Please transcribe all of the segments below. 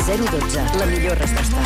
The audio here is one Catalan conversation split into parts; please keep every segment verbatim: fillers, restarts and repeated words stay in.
zero dotze, la millor resposta.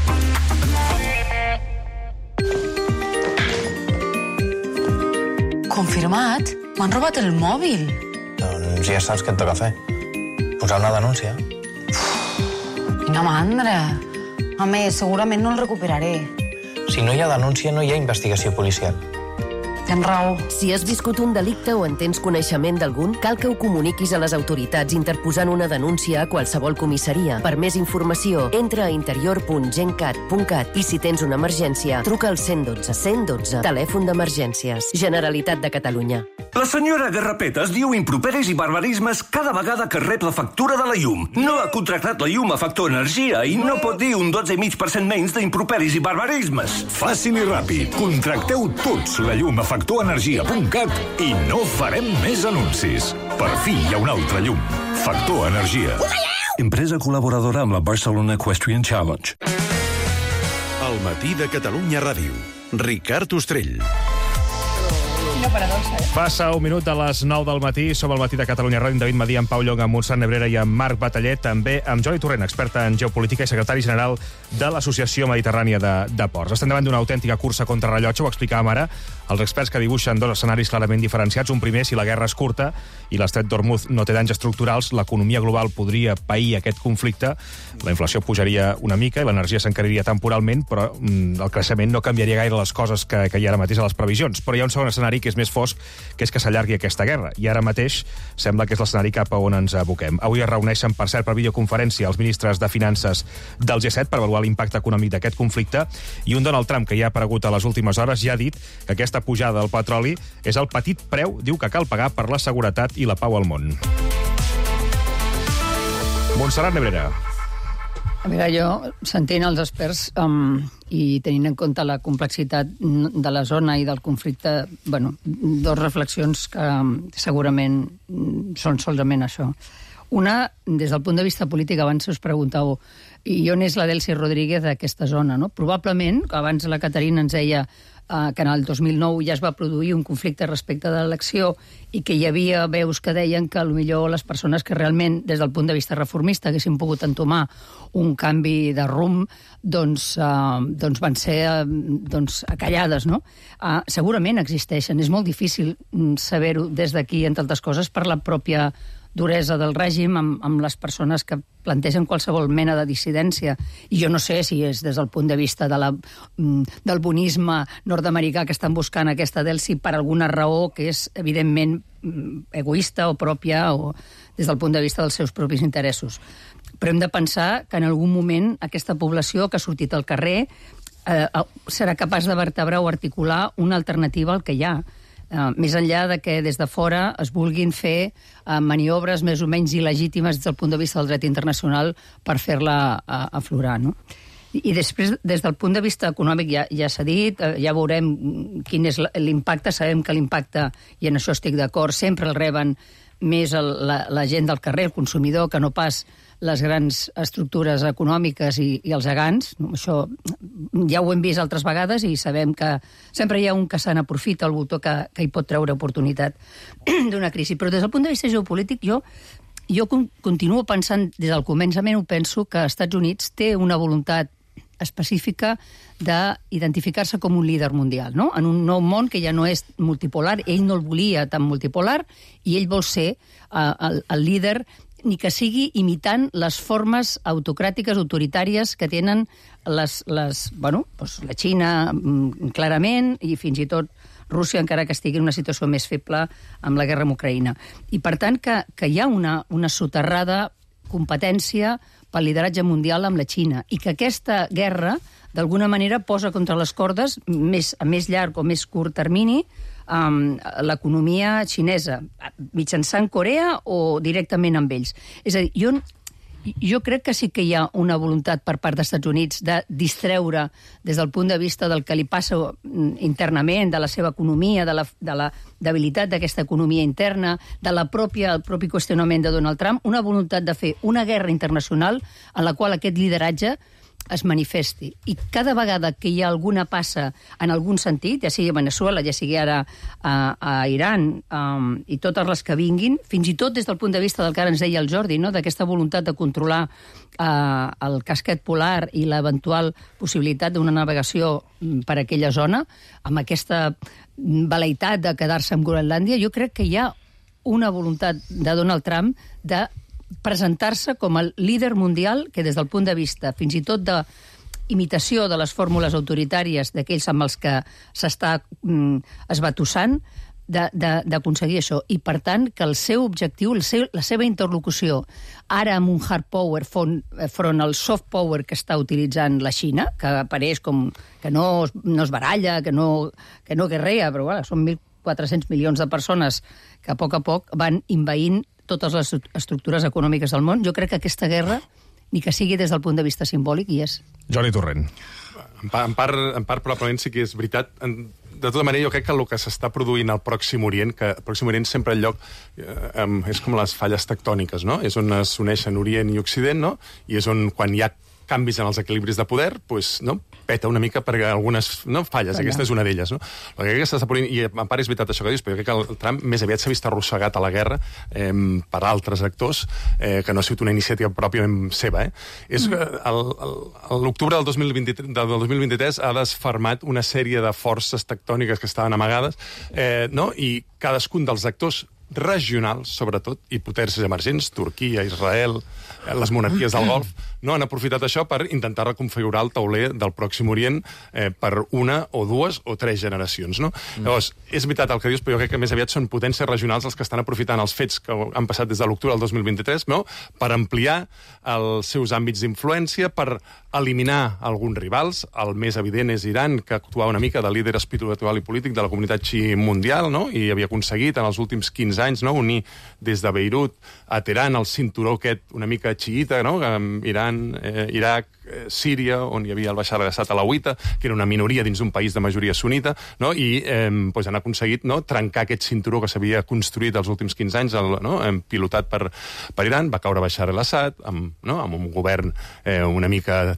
Confirmat? M'han robat el mòbil. Doncs ja saps què et toca fer. Posar una denúncia. Quina mandra. A més, segurament no el recuperaré. Si no hi ha denúncia, no hi ha investigació policial. Tens raó. Si has viscut un delicte o en tens coneixement d'algun, cal que ho comuniquis a les autoritats interposant una denúncia a qualsevol comissaria. Per més informació, entra a interior punt gencat punt cat i si tens una emergència, truca al cent dotze cent dotze, telèfon d'emergències. Generalitat de Catalunya. La senyora Garrapetes diu improperis i barbarismes cada vegada que rep la factura de la llum. No ha contractat la llum a Factor Energia i no pot dir un dotze coma cinc per cent menys d'improperis i barbarismes. Fàcil i ràpid. Contracteu tots la llum a factor energia punt cat i no farem més anuncis. Per fi hi ha una altra llum. Factor Energia. Empresa col·laboradora amb la Barcelona Equestrian Challenge. El matí de Catalunya Ràdio. Ricard Ostrell. Passa un minut de les nou del matí. Som al matí de Catalunya Ràdio, amb David Madí, amb Pau Llong, amb Montserrat Nebrera i amb Marc Bataller, també amb Jordi Torrent, experta en geopolítica i secretari general de l'Associació Mediterrània de, de Ports. Estem davant d'una autèntica cursa contra rellotge, ho explicàvem ara, els experts que dibuixen dos escenaris clarament diferenciats. Un primer, si la guerra és curta i l'estret d'Ormuz no té danys estructurals, l'economia global podria pair aquest conflicte, la inflació pujaria una mica i l'energia s'encariria temporalment, però mm, el creixement no canviaria gaire les coses que, que hi ha ara mateix a les previsions. Però hi ha un segon escenari que és més fosc, que és que s'allargui aquesta guerra. I ara mateix sembla que és l'escenari cap a on ens aboquem. Avui es reuneixen, per cert, per videoconferència els ministres de Finances del G set per avaluar l'impacte econòmic d'aquest conflicte, i un Donald Trump que ja ha aparegut a les últimes hores ja ha dit que aquesta pujada del petroli és el petit preu, diu, que cal pagar per la seguretat i la pau al món. Montserrat Nebrera. A veure, jo, sentint els experts um, i tenint en compte la complexitat de la zona i del conflicte, bueno, dos reflexions que um, segurament són solament això. Una, des del punt de vista polític, abans us preguntàveu i on és la Delcy Rodríguez d'aquesta zona, no? Probablement, abans la Caterina ens deia eh, que en el dos mil nou ja es va produir un conflicte respecte de l'elecció i que hi havia veus que deien que potser les persones que realment, des del punt de vista reformista, haguessin pogut entomar un canvi de rumb, doncs, eh, doncs van ser eh, doncs, acallades, no? Eh, segurament existeixen. És molt difícil saber-ho des d'aquí, entre altres coses, per la pròpia duresa del règim amb, amb les persones que plantegen qualsevol mena de dissidència. I jo no sé si és des del punt de vista de la, del bonisme nord-americà que estan buscant aquesta Delcy per alguna raó que és, evidentment, egoista o pròpia o des del punt de vista dels seus propis interessos. Però hem de pensar que en algun moment aquesta població que ha sortit al carrer eh, serà capaç de vertebrar o articular una alternativa al que hi ha. Uh, més enllà de que des de fora es vulguin fer uh, maniobres més o menys il·legítimes des del punt de vista del dret internacional per fer-la uh, aflorar, no? I, I després, des del punt de vista econòmic, ja, ja s'ha dit, uh, ja veurem quin és l'impacte. Sabem que l'impacte, i en això estic d'acord, sempre el reben més el, la, la gent del carrer, el consumidor, que no pas les grans estructures econòmiques i, i els gegants. Això ja ho hem vist altres vegades i sabem que sempre hi ha un que se n'aprofita, el botó que, que hi pot treure oportunitat d'una crisi. Però des del punt de vista geopolític, jo, jo continuo pensant, des del començament ho penso, que els Estats Units té una voluntat específica d'identificar-se com un líder mundial, no? En un nou món que ja no és multipolar. Ell no el volia tan multipolar i ell vol ser uh, el, el líder, ni que sigui imitant les formes autocràtiques, autoritàries que tenen les, les, bueno, doncs la Xina, clarament, i fins i tot Rússia, encara que estigui en una situació més feble amb la guerra amb Ucraïna. I, per tant, que, que hi ha una, una soterrada competència pel lideratge mundial amb la Xina i que aquesta guerra, d'alguna manera, posa contra les cordes, més, a més llarg o més curt termini, um, l'economia xinesa, mitjançant Corea o directament amb ells. És a dir, jo, jo crec que sí que hi ha una voluntat per part dels Estats Units de distreure des del punt de vista del que li passa internament, de la seva economia, de la, de la debilitat d'aquesta economia interna, de la pròpia, el propi qüestionament de Donald Trump, una voluntat de fer una guerra internacional en la qual aquest lideratge es manifesti. I cada vegada que hi ha alguna passa en algun sentit, ja sigui a Veneçuela, ja sigui ara a, a Iran, um, i totes les que vinguin, fins i tot des del punt de vista del que ara ens deia el Jordi, no? D'aquesta voluntat de controlar uh, el casquet polar i l'eventual possibilitat d'una navegació per aquella zona, amb aquesta veleïtat de quedar-se amb Groenlàndia, jo crec que hi ha una voluntat de Donald Trump de presentar-se com el líder mundial que des del punt de vista fins i tot de imitació de les fórmules autoritàries d'aquells amb els que s'està mm, esbatussant, d'aconseguir això. I, per tant, que el seu objectiu, el seu, la seva interlocució, ara amb un hard power front, front al soft power que està utilitzant la Xina, que apareix com que no, no es baralla, que no, que no guerrea, però bueno, són mil quatre-cents milions de persones que a poc a poc van invaint totes les estructures econòmiques del món. Jo crec que aquesta guerra, ni que sigui des del punt de vista simbòlic, hi és. Jordi Torrent. En part, en part, en part probablement sí que és veritat. De tota manera, jo crec que el que s'està produint al Pròxim Orient, que el Pròxim Orient sempre el lloc eh, és com les falles tectòniques, no? És on s'uneixen Orient i Occident, no? I és on, quan hi ha canvis en els equilibris de poder, pues, no? Peta una mica per algunes no? falles. Allà. Aquesta és una d'elles. No? El que crec que s'està produint, i en part és veritat això que dius, però jo crec que el Trump més aviat s'ha vist arrossegat a la guerra eh, per altres actors, eh, que no ha sigut una iniciativa pròpiament seva. Eh? És mm. l'octubre del dos mil vint-i-tres, del dos mil vint-i-tres ha desfermat una sèrie de forces tectòniques que estaven amagades, eh, no? I cadascun dels actors regionals, sobretot, i potències emergents, Turquia, Israel, les monarquies del Golf, no han aprofitat això per intentar reconfigurar el tauler del Pròxim Orient eh, per una o dues o tres generacions. No? Mm. Llavors, és veritat el que dius, però jo crec que més aviat són potències regionals els que estan aprofitant els fets que han passat des de l'octubre del dos mil vint-i-tres, no? Per ampliar els seus àmbits d'influència, per eliminar alguns rivals. El més evident és Iran, que actuava una mica de líder espiritual i polític de la comunitat xií mundial, no? I havia aconseguit en els últims quinze anys no? unir des de Beirut a Teheran el cinturó aquest una mica xiïta, no? Iran, eh, Iraq, eh, Síria, on hi havia el Bashar al-Assad alauita, que era una minoria dins d'un país de majoria sunita, no? I eh, pues han aconseguit no? trencar aquest cinturó que s'havia construït els últims quinze anys, el, no? pilotat per, per Iran. Va caure Bashar al-Assad amb, no? amb un govern eh, una mica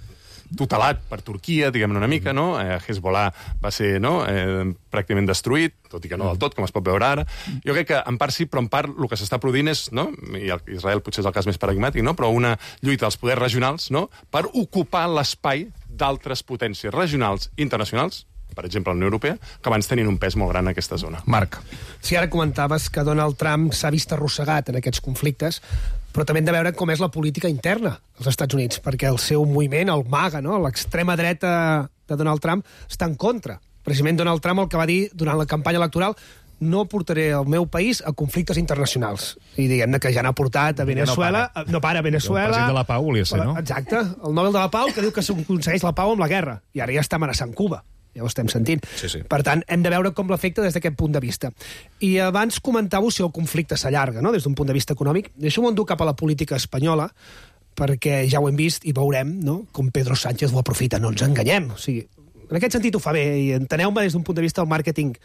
tutelat per Turquia, diguem-ne una mica, no? Eh, Hezbollah va ser no? eh, pràcticament destruït, tot i que no del tot, com es pot veure ara. Jo crec que en part sí, però en part el que s'està produint és, no? I Israel potser és el cas més paradigmàtic, no? Però una lluita dels poders regionals no? per ocupar l'espai d'altres potències regionals internacionals, per exemple, la Unió Europea, que abans tenien un pes molt gran en aquesta zona. Marc. Sí, ara comentaves que Donald Trump s'ha vist arrossegat en aquests conflictes, però també hem de veure com és la política interna als Estats Units, perquè el seu moviment, el MAGA, no? l'extrema dreta de Donald Trump, està en contra. Precisament Donald Trump el que va dir durant la campanya electoral: no portaré el meu país a conflictes internacionals. I diguem-ne que ja n'ha portat a Venezuela, no para, no para a Venezuela... El president de la Pau volia ser, no? Exacte, el Nobel de la Pau, que diu que s'aconsegueix la pau amb la guerra, i ara ja està amenaçant Cuba. Ja ho estem sentint. Sí, sí. Per tant, hem de veure com l'afecta des d'aquest punt de vista. I abans comentàveu si el conflicte s'allarga, no?, des d'un punt de vista econòmic. Deixeu-m'ho endur cap a la política espanyola, perquè ja ho hem vist i veurem no? com Pedro Sánchez ho aprofita. No ens enganyem. O sigui, en aquest sentit ho fa bé, i enteneu-me des d'un punt de vista del màrqueting,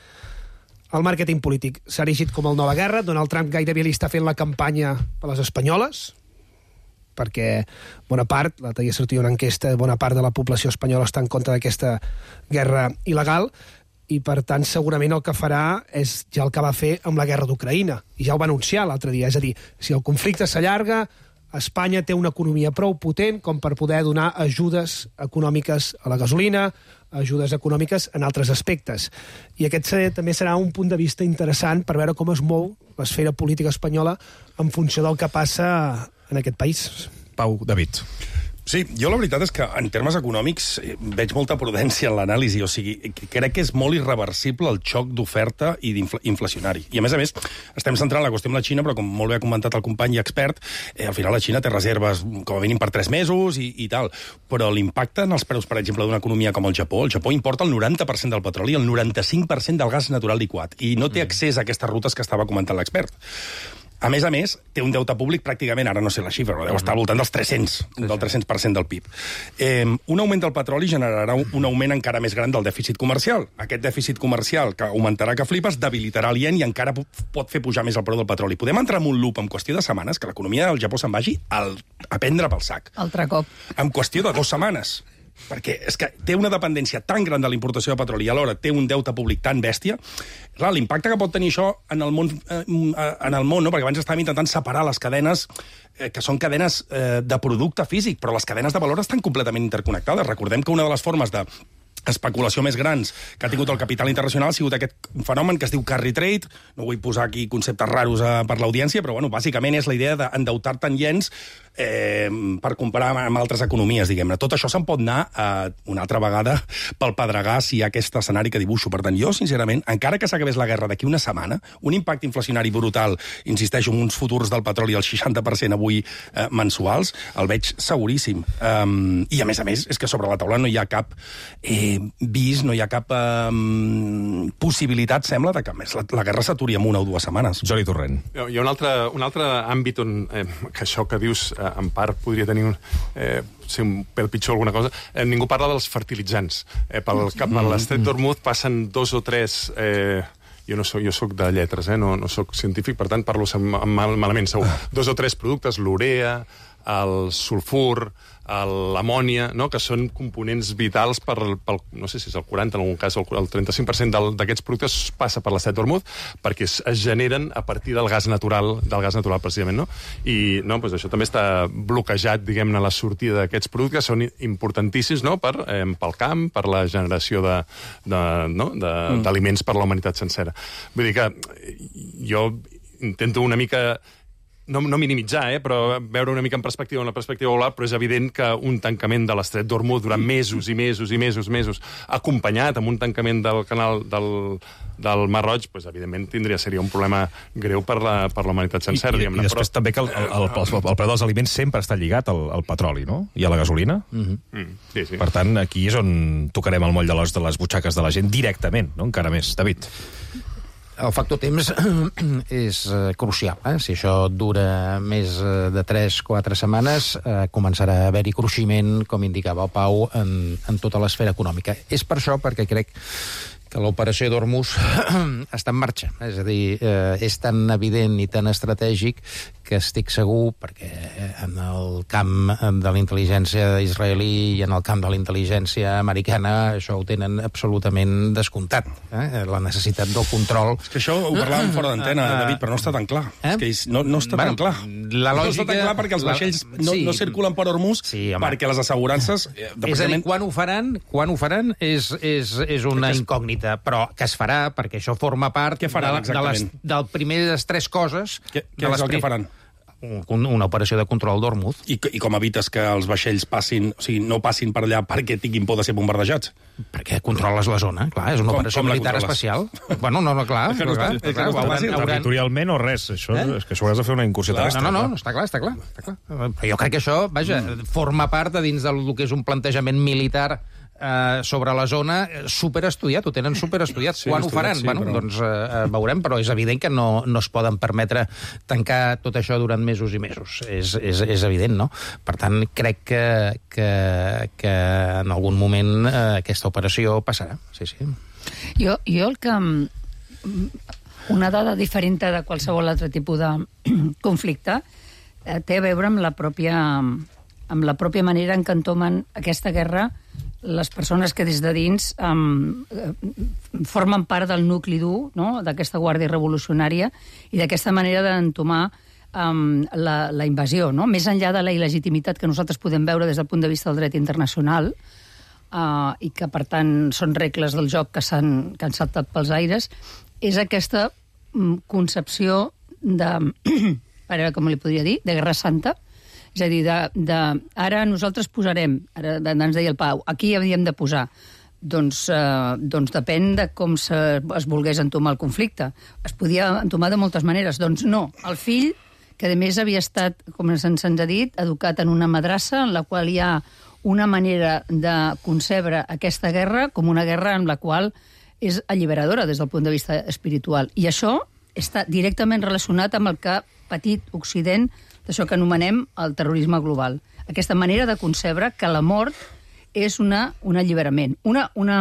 el màrqueting polític. S'ha erigit com el Nova Guerra. Donald Trump gairebé li està fent la campanya a les espanyoles, perquè bona part, l'altre dia sortia una enquesta, bona part de la població espanyola està en contra d'aquesta guerra il·legal, i per tant segurament el que farà és ja el que va fer amb la guerra d'Ucraïna, i ja ho va anunciar l'altre dia, és a dir, si el conflicte s'allarga, Espanya té una economia prou potent com per poder donar ajudes econòmiques a la gasolina, ajudes econòmiques en altres aspectes. I aquest també serà un punt de vista interessant per veure com es mou l'esfera política espanyola en funció del que passa en aquest país. Pau, David. Sí, jo la veritat és que en termes econòmics veig molta prudència en l'anàlisi, o sigui, crec que és molt irreversible el xoc d'oferta i d'inflacionari. I a més a més, estem centrant la qüestió amb la Xina, però com molt bé ha comentat el company i expert, eh, al final la Xina té reserves com a mínim per tres mesos i, i tal, però l'impacte en els preus, per exemple, d'una economia com el Japó, el Japó importa el noranta per cent del petroli i el noranta-cinc per cent del gas natural liquat, i no té accés a aquestes rutes que estava comentant l'expert. A més a més, té un deute públic pràcticament, ara no sé la xifra, però deu estar al voltant dels tres-cents, del tres-cents per cent del P I B. Eh, un augment del petroli generarà un, un augment encara més gran del dèficit comercial. Aquest dèficit comercial, que augmentarà que flipes, debilitarà el ien i encara pot fer pujar més el preu del petroli. Podem entrar en un loop en qüestió de setmanes, que l'economia del Japó se'n vagi al, a prendre pel sac. Altre cop. En qüestió de dues setmanes. Perquè és que té una dependència tan gran de la importació de petroli i alhora té un deute públic tan bèstia. Clar, l'impacte que pot tenir això en el món, eh, en el món, no? Perquè abans estàvem intentant separar les cadenes eh, que són cadenes eh, de producte físic, però les cadenes de valor estan completament interconnectades. Recordem que una de les formes de especulació més grans que ha tingut el capital internacional ha sigut aquest fenomen que es diu carry trade. No vull posar aquí conceptes raros a, per l'audiència, però bueno, bàsicament és la idea d'endeutar-te en iens eh, per comparar amb altres economies, diguem-ne. Tot això se'n pot anar eh, una altra vegada pel pedregar si hi ha aquest escenari que dibuixo. Per tant, jo, sincerament, encara que s'acabés la guerra d'aquí una setmana, un impacte inflacionari brutal, insisteixo, amb uns futurs del petroli al seixanta per cent avui eh, mensuals, el veig seguríssim. Um, I, a més a més, és que sobre la taula no hi ha cap eh, vist, no hi ha cap um, possibilitat, sembla, de que més la, la guerra s'aturi en una o dues setmanes. Jordi Torrent. Hi ha un altre, un altre àmbit on eh, que això que dius, eh, en part, podria tenir un, eh, ser un pèl pitjor alguna cosa. Eh, ningú parla dels fertilitzants. Eh, pel, cap, per l'Estret d'Hormuz passen dos o tres... Eh, jo no soc, jo soc de lletres, eh, no, no soc científic, per tant parlo mal, malament, segur. Dos o tres productes, l'urea, el sulfur, l'amònia, no? Que són components vitals per, pel, no sé si és el quaranta, en algun cas el trenta-cinc per cent d'aquests productes passa per l'Estret d'Hormuz perquè es, es generen a partir del gas natural, del gas natural precisament, no? I no, doncs això també està bloquejat, diguem-ne, la sortida d'aquests productes, que són importantíssims, no? Per, eh, pel camp, per la generació de, de, no? de, mm. d'aliments per la humanitat sencera. Vull dir que jo intento una mica... No, no minimitzar, eh, però veure una mica en perspectiva, en la perspectiva global, però és evident que un tancament de l'Estret d'Hormuz durant mesos i mesos i mesos, mesos, acompanyat amb un tancament del canal del, del Mar Roig, pues, evidentment tindria, seria un problema greu per la, per la humanitat sencera. I, i, i després però... també que el, el, el, el, el preu dels aliments sempre està lligat al, al petroli, no? I a la gasolina. Mm-hmm. Mm, sí, sí. Per tant, aquí és on tocarem el moll de l'os de les butxaques de la gent directament, no? Encara més. David. El factor temps és eh, crucial. Eh? Si això dura més eh, de tres o quatre setmanes, eh, començarà a haver-hi cruiximent, com indicava el Pau, en, en tota l'esfera econòmica. És per això perquè crec que l'operació d'Hormuz està en marxa. És a dir, eh, és tan evident i tan estratègic que estic segur, perquè en el camp de la intel·ligència israelí i en el camp de la intel·ligència americana això ho tenen absolutament descomptat. Eh? La necessitat del control... És que això ho parlàvem fora d'antena, David, però no està tan clar. Eh? És que no, no està bueno, tan clar. La lògica... No està tan clar perquè els vaixells la... no, sí. no circulen per Hormuz, sí, perquè les assegurances... Eh, és a dir, quan ho faran, quan ho faran és, és, és una es... incògnita, però que es farà, perquè això forma part faran, de, de les, del primer de les tres coses... Què, què és el que faran? Una operació de control d'Hormuz. I, I com evites que els vaixells passin, o sigui, no passin per allà perquè tinguin por de ser bombardejats? Perquè controles la zona, clar, és una com, operació com militar especial. Bueno, no, no, clar. És que no clar, està, clar, clar, clar, clar, territorialment o res, això, eh? És que això has de fer una incursió terrestre. No, no, no, està clar, està clar. Està clar. Però jo crec que això, vaja, mm. forma part de dins del que és un plantejament militar Uh, sobre la zona superestudiat, ho tenen superestudiat. Sí, Quan ho faran? Sí, bueno, però... doncs uh, veurem, però és evident que no, no es poden permetre tancar tot això durant mesos i mesos. És, és, és evident, no? Per tant, crec que, que, que en algun moment uh, aquesta operació passarà. Sí, sí. Jo, jo el que... Una dada diferent de qualsevol altre tipus de conflicte eh, té a veure amb la pròpia, amb la pròpia manera en què entomen aquesta guerra les persones que des de dins um, formen part del nucli dur, no?, d'aquesta guàrdia revolucionària i d'aquesta manera d'entomar um, la, la invasió, no? Més enllà de la il·legitimitat que nosaltres podem veure des del punt de vista del dret internacional uh, i que, per tant, són regles del joc que s'han que han saltat pels aires, és aquesta um, concepció de... a veure com li podria dir, de guerra santa. És a dir, de, de, ara nosaltres posarem, ara ens deia el Pau, aquí havíem de posar. Doncs, eh, doncs depèn de com se, es volgués entomar el conflicte. Es podia entomar de moltes maneres. Doncs no, el fill, que a més havia estat, com se'ns ha dit, educat en una madrassa en la qual hi ha una manera de concebre aquesta guerra com una guerra en la qual és alliberadora des del punt de vista espiritual. I això està directament relacionat amb el que ha patit Occident d'això que anomenem el terrorisme global. Aquesta manera de concebre que la mort és una, un alliberament. Una, una,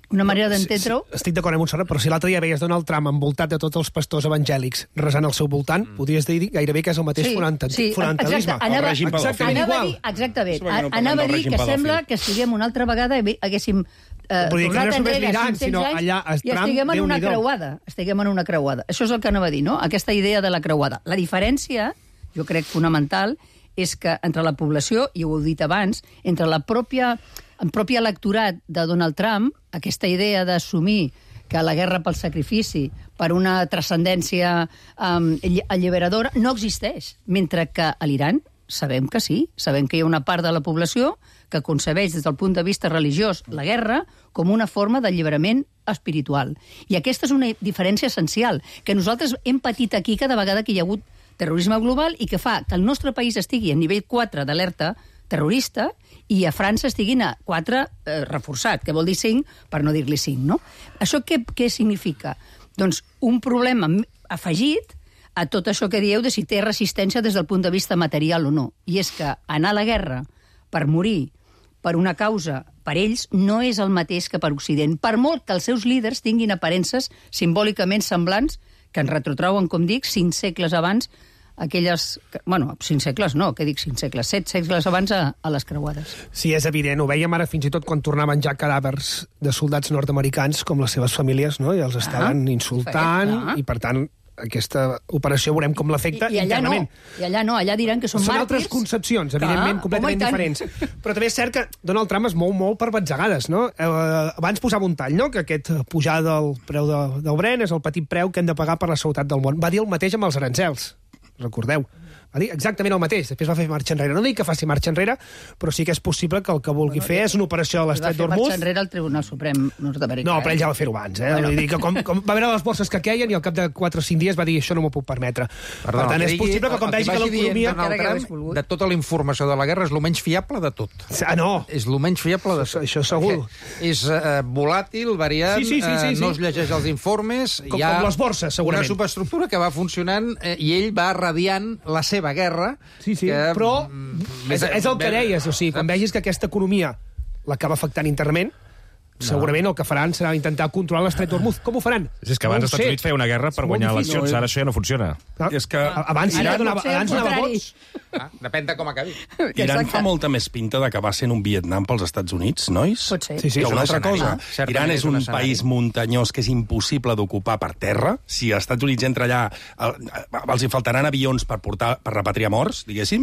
Una manera d'entendre-ho. Sí, sí, estic d'acord amb Montserrat, però si l'altre dia veies Donald Trump envoltat de tots els pastors evangèlics resant al seu voltant, mm. podries dir gairebé que és el mateix sí, fonamentalisme. Sí, exacte. Anava, exactament anava igual. a dir, exactament. No anava a dir que sembla que estiguem una altra vegada haguéssim eh, tornat no enrere cinc cents anys i estiguem en una creuada. Estiguem en una creuada. Això és el que anava a dir, no? Aquesta idea de la creuada. La diferència, jo crec fonamental, és que entre la població, i ho heu dit abans, entre la pròpia... en propi electorat de Donald Trump, aquesta idea d'assumir que la guerra pel sacrifici, per una transcendència um, alliberadora, no existeix. Mentre que a l'Iran sabem que sí, sabem que hi ha una part de la població que concebeix des del punt de vista religiós la guerra com una forma d'alliberament espiritual. I aquesta és una diferència essencial, que nosaltres hem patit aquí cada vegada que hi ha hagut terrorisme global i que fa que el nostre país estigui a nivell quatre d'alerta terrorista i a França estiguin a quatre eh, reforçat, que vol dir cinc, per no dir-li cinc, no? Això què, què significa? Doncs un problema afegit a tot això que dieu de si té resistència des del punt de vista material o no. I és que anar a la guerra per morir per una causa per ells no és el mateix que per Occident, per molt que els seus líders tinguin aparences simbòlicament semblants que ens retrotrauen, com dic, cinc segles abans aquelles... Bueno, cinc segles no, què dic cinc segles? Set segles abans a, a les creuades. Sí, és evident. Ho vèiem ara fins i tot quan tornaven ja cadàvers de soldats nord-americans com les seves famílies, no? I els estaven ah, insultant, perfecte. I per tant aquesta operació veurem com l'afecta internament. No. I allà no, allà diran que són, són màrtirs. Són altres concepcions, evidentment, que, completament diferents. Però també és cert que Donald Trump es mou molt per batzegades, no? Eh, abans posava un tall, no?, que aquest pujar del preu de, del Brent és el petit preu que hem de pagar per la seguretat del món. Va dir el mateix amb els aranzels, recordeu. Va dir exactament el mateix. Després va fer marxa enrere. No dic que faci marxa enrere, però sí que és possible que el que vulgui bueno, fer és una operació a l'Estret d'Hormuz. Va fer marxa enrere al Tribunal Suprem nord-americà. No, però ell ja va fer-ho abans. Eh? Bueno. Vull dir que com, com va veure les borses que queien i al cap de quatre o cinc dies va dir això no m'ho puc permetre. Perdó, per tant, és possible que com vegi que l'economia... De tota la informació de la guerra és el menys fiable de tot. Ah, no. És el menys fiable de tot. Això, això segur. És uh, volàtil, variant, sí, sí, sí, sí, sí. Uh, no es llegeix els informes. Com, hi ha com les borses, segurament. Una superestructura que va funcionant eh, i ell va radiant la seva guerra. Sí, sí, que, però és, és el que deies, o sigui, quan vegis que aquesta economia l'acaba afectant internament, no. Segurament el que faran serà intentar controlar l'Estret d'Hormuz. Com ho faran? És que abans no els Estats Units feia una guerra per guanyar eleccions, ara això ja no funciona. Ah, és que abans sí, Iran donava, abans donava vots. Ah, depèn de com acabi. Iran fa molta més pinta d'acabar sent un Vietnam pels Estats Units, nois? Pot ser. Sí, sí, que una altra cosa. Ah, Iran és un país muntanyós que és impossible d'ocupar per terra. Si els Estats Units entra allà, els hi faltaran avions per portar per repatriar morts, diguéssim.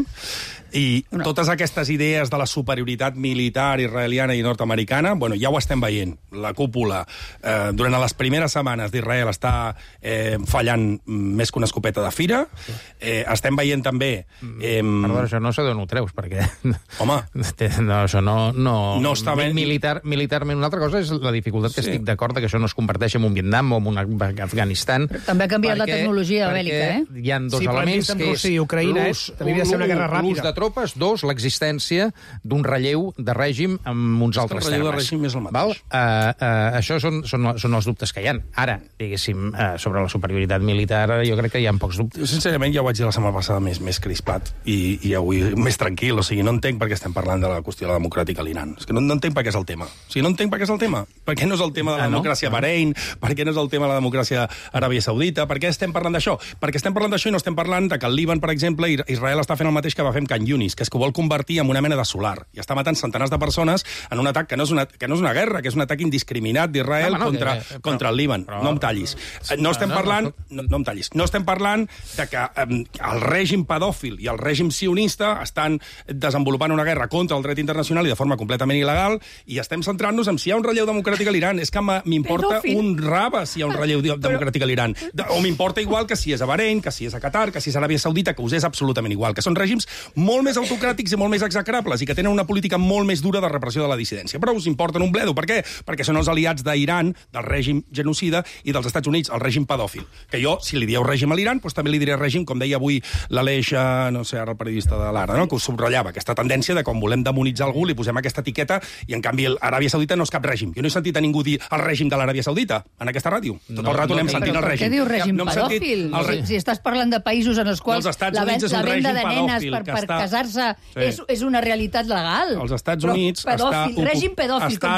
I no. Totes aquestes idees de la superioritat militar israeliana i nord-americana, bueno, ja ho estem veient. La cúpula, eh, durant les primeres setmanes d'Israel està eh, fallant més que una escopeta de fira. Eh, estem veient també... Eh, Perdó, això no sé d'on ho treus, perquè... Home... No, això no... No, no està ben... Militar, militarment, una altra cosa és la dificultat que sí. Estic d'acord que això no es converteixi en un Vietnam o en un Afganistan. Però també ha canviat perquè, la tecnologia bèl·lica, eh? Hi ha dos sí, elements, que és... i Ucraïna, eh? També havia de ser una guerra ràpida. L'ús de tropes, dos, l'existència d'un relleu de règim amb uns altres termes. El relleu de règim és el mateix. Val? Uh, uh, això són, són, són els dubtes que hi ha. Ara, diguéssim, uh, sobre la superioritat militar, jo crec que hi ha pocs dubtes. Jo, sincerament, ja ho vaig dir la setmana passada més, més crispat i, i avui més tranquil. O sigui, no entenc per què estem parlant de la qüestió de la democràtica a l'Iran. És que no, no entenc per què és el tema. O sigui, no entenc per què és el tema. Per què no és el tema de la ah, democràcia no? a Bahrein? Per què no és el tema de la democràcia a Aràbia Saudita? Per què estem parlant d'això? Perquè estem parlant d'això i no estem parlant de que el Líban, per exemple, Israel està fent el mateix que va fer amb Can Yunis, que és que ho vol convertir en una mena de solar. I està matant centenars de persones en un atac que no és una, que no és una guerra, que és un atac indiscriminat d'Israel no, no, contra, que, però, contra el Líban. Però, no em tallis. No estem parlant... No, no em tallis. No estem parlant de que um, el règim pedòfil i el règim sionista estan desenvolupant una guerra contra el dret internacional i de forma completament il·legal i estem centrant-nos en si hi ha un relleu democràtic a l'Iran. És que m'importa un rave si hi ha un relleu democràtic a l'Iran. O m'importa igual que si és a Bahrein, que si és a Qatar, que si és a Aràbia Saudita, que us és absolutament igual. Que són règims molt més autocràtics i molt més execrables i que tenen una política molt més dura de repressió de la dissidència. Però us importen un bledo. Per què? Perquè són els aliats d'Iran, del règim genocida, i dels Estats Units, el règim pedòfil. Que jo, si li dieu règim a l'Iran, doncs també li diré règim, com deia avui l'Aleix, no sé, ara el periodista de l'Ara, no? Que us subratllava aquesta tendència de quan volem demonitzar algú, li posem aquesta etiqueta i, en canvi, l'Aràbia Saudita no és cap règim. Jo no he sentit a ningú dir el règim de l'Aràbia Saudita en aquesta ràdio. Tot el rato no, anem sentint el règim. Què diu règim no pedòfil? El re... Si estàs parlant de països en els quals la, la venda de nenes per, per casar-se sí. és, és una realitat legal. Els Estats Units pedòfil, està, règim pedòfil, està atacant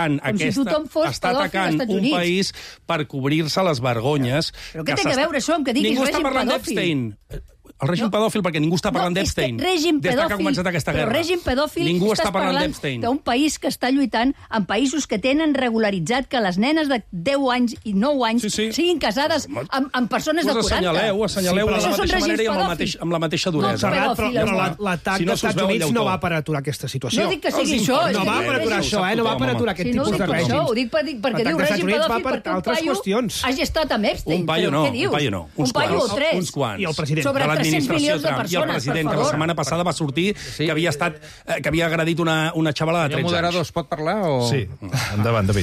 atacant, Com si aquesta, tothom fos està pedòfil atacant als Estats un Units. país per cobrir-se les vergonyes. Però què té que s'està- veure això amb que diguis ningú està règim parlant pedòfil? d'Epstein. El règim No. pedòfil, perquè ningú està parlant No, és que d'Epstein. règim Des que ha pedòfil, començat aquesta guerra. Però règim pedòfil Ningú estàs està parlant parlant d'Epstein. d'un país que està lluitant en països que tenen regularitzat que les nenes de deu anys i nou anys sí, sí. siguin casades amb, amb persones de Us quaranta. assenyaleu, assenyaleu Sí, de però la això són mateixa règims manera i amb, el pedòfils. mateix, amb la mateixa duresa. Serrat, però, però la- l'atac Si no dels s'us Estats veu el Units no llautó. va per aturar aquesta situació. No dic que sigui això. és No que va dic per aturar règim. això, eh? No va per aturar aquest Sí, no tipus dic de per règims. això, ho dic, per, perquè L'atac diu dels Estats règim Units pedòfil va per perquè un altres paio qüestions. hagi estat amb Epstein. Un paio Però no, què dius? un paio no. Uns Un paio quants. o tres. Uns quants. I el president. Sobre de tres-cents l'administració milions de Trump. I el persones, president, per que la favor. setmana passada va sortir sí. que havia estat eh, que havia agredit una, una xavala de Senyor tretze moderador, anys. es pot parlar? O... Sí, endavant, David.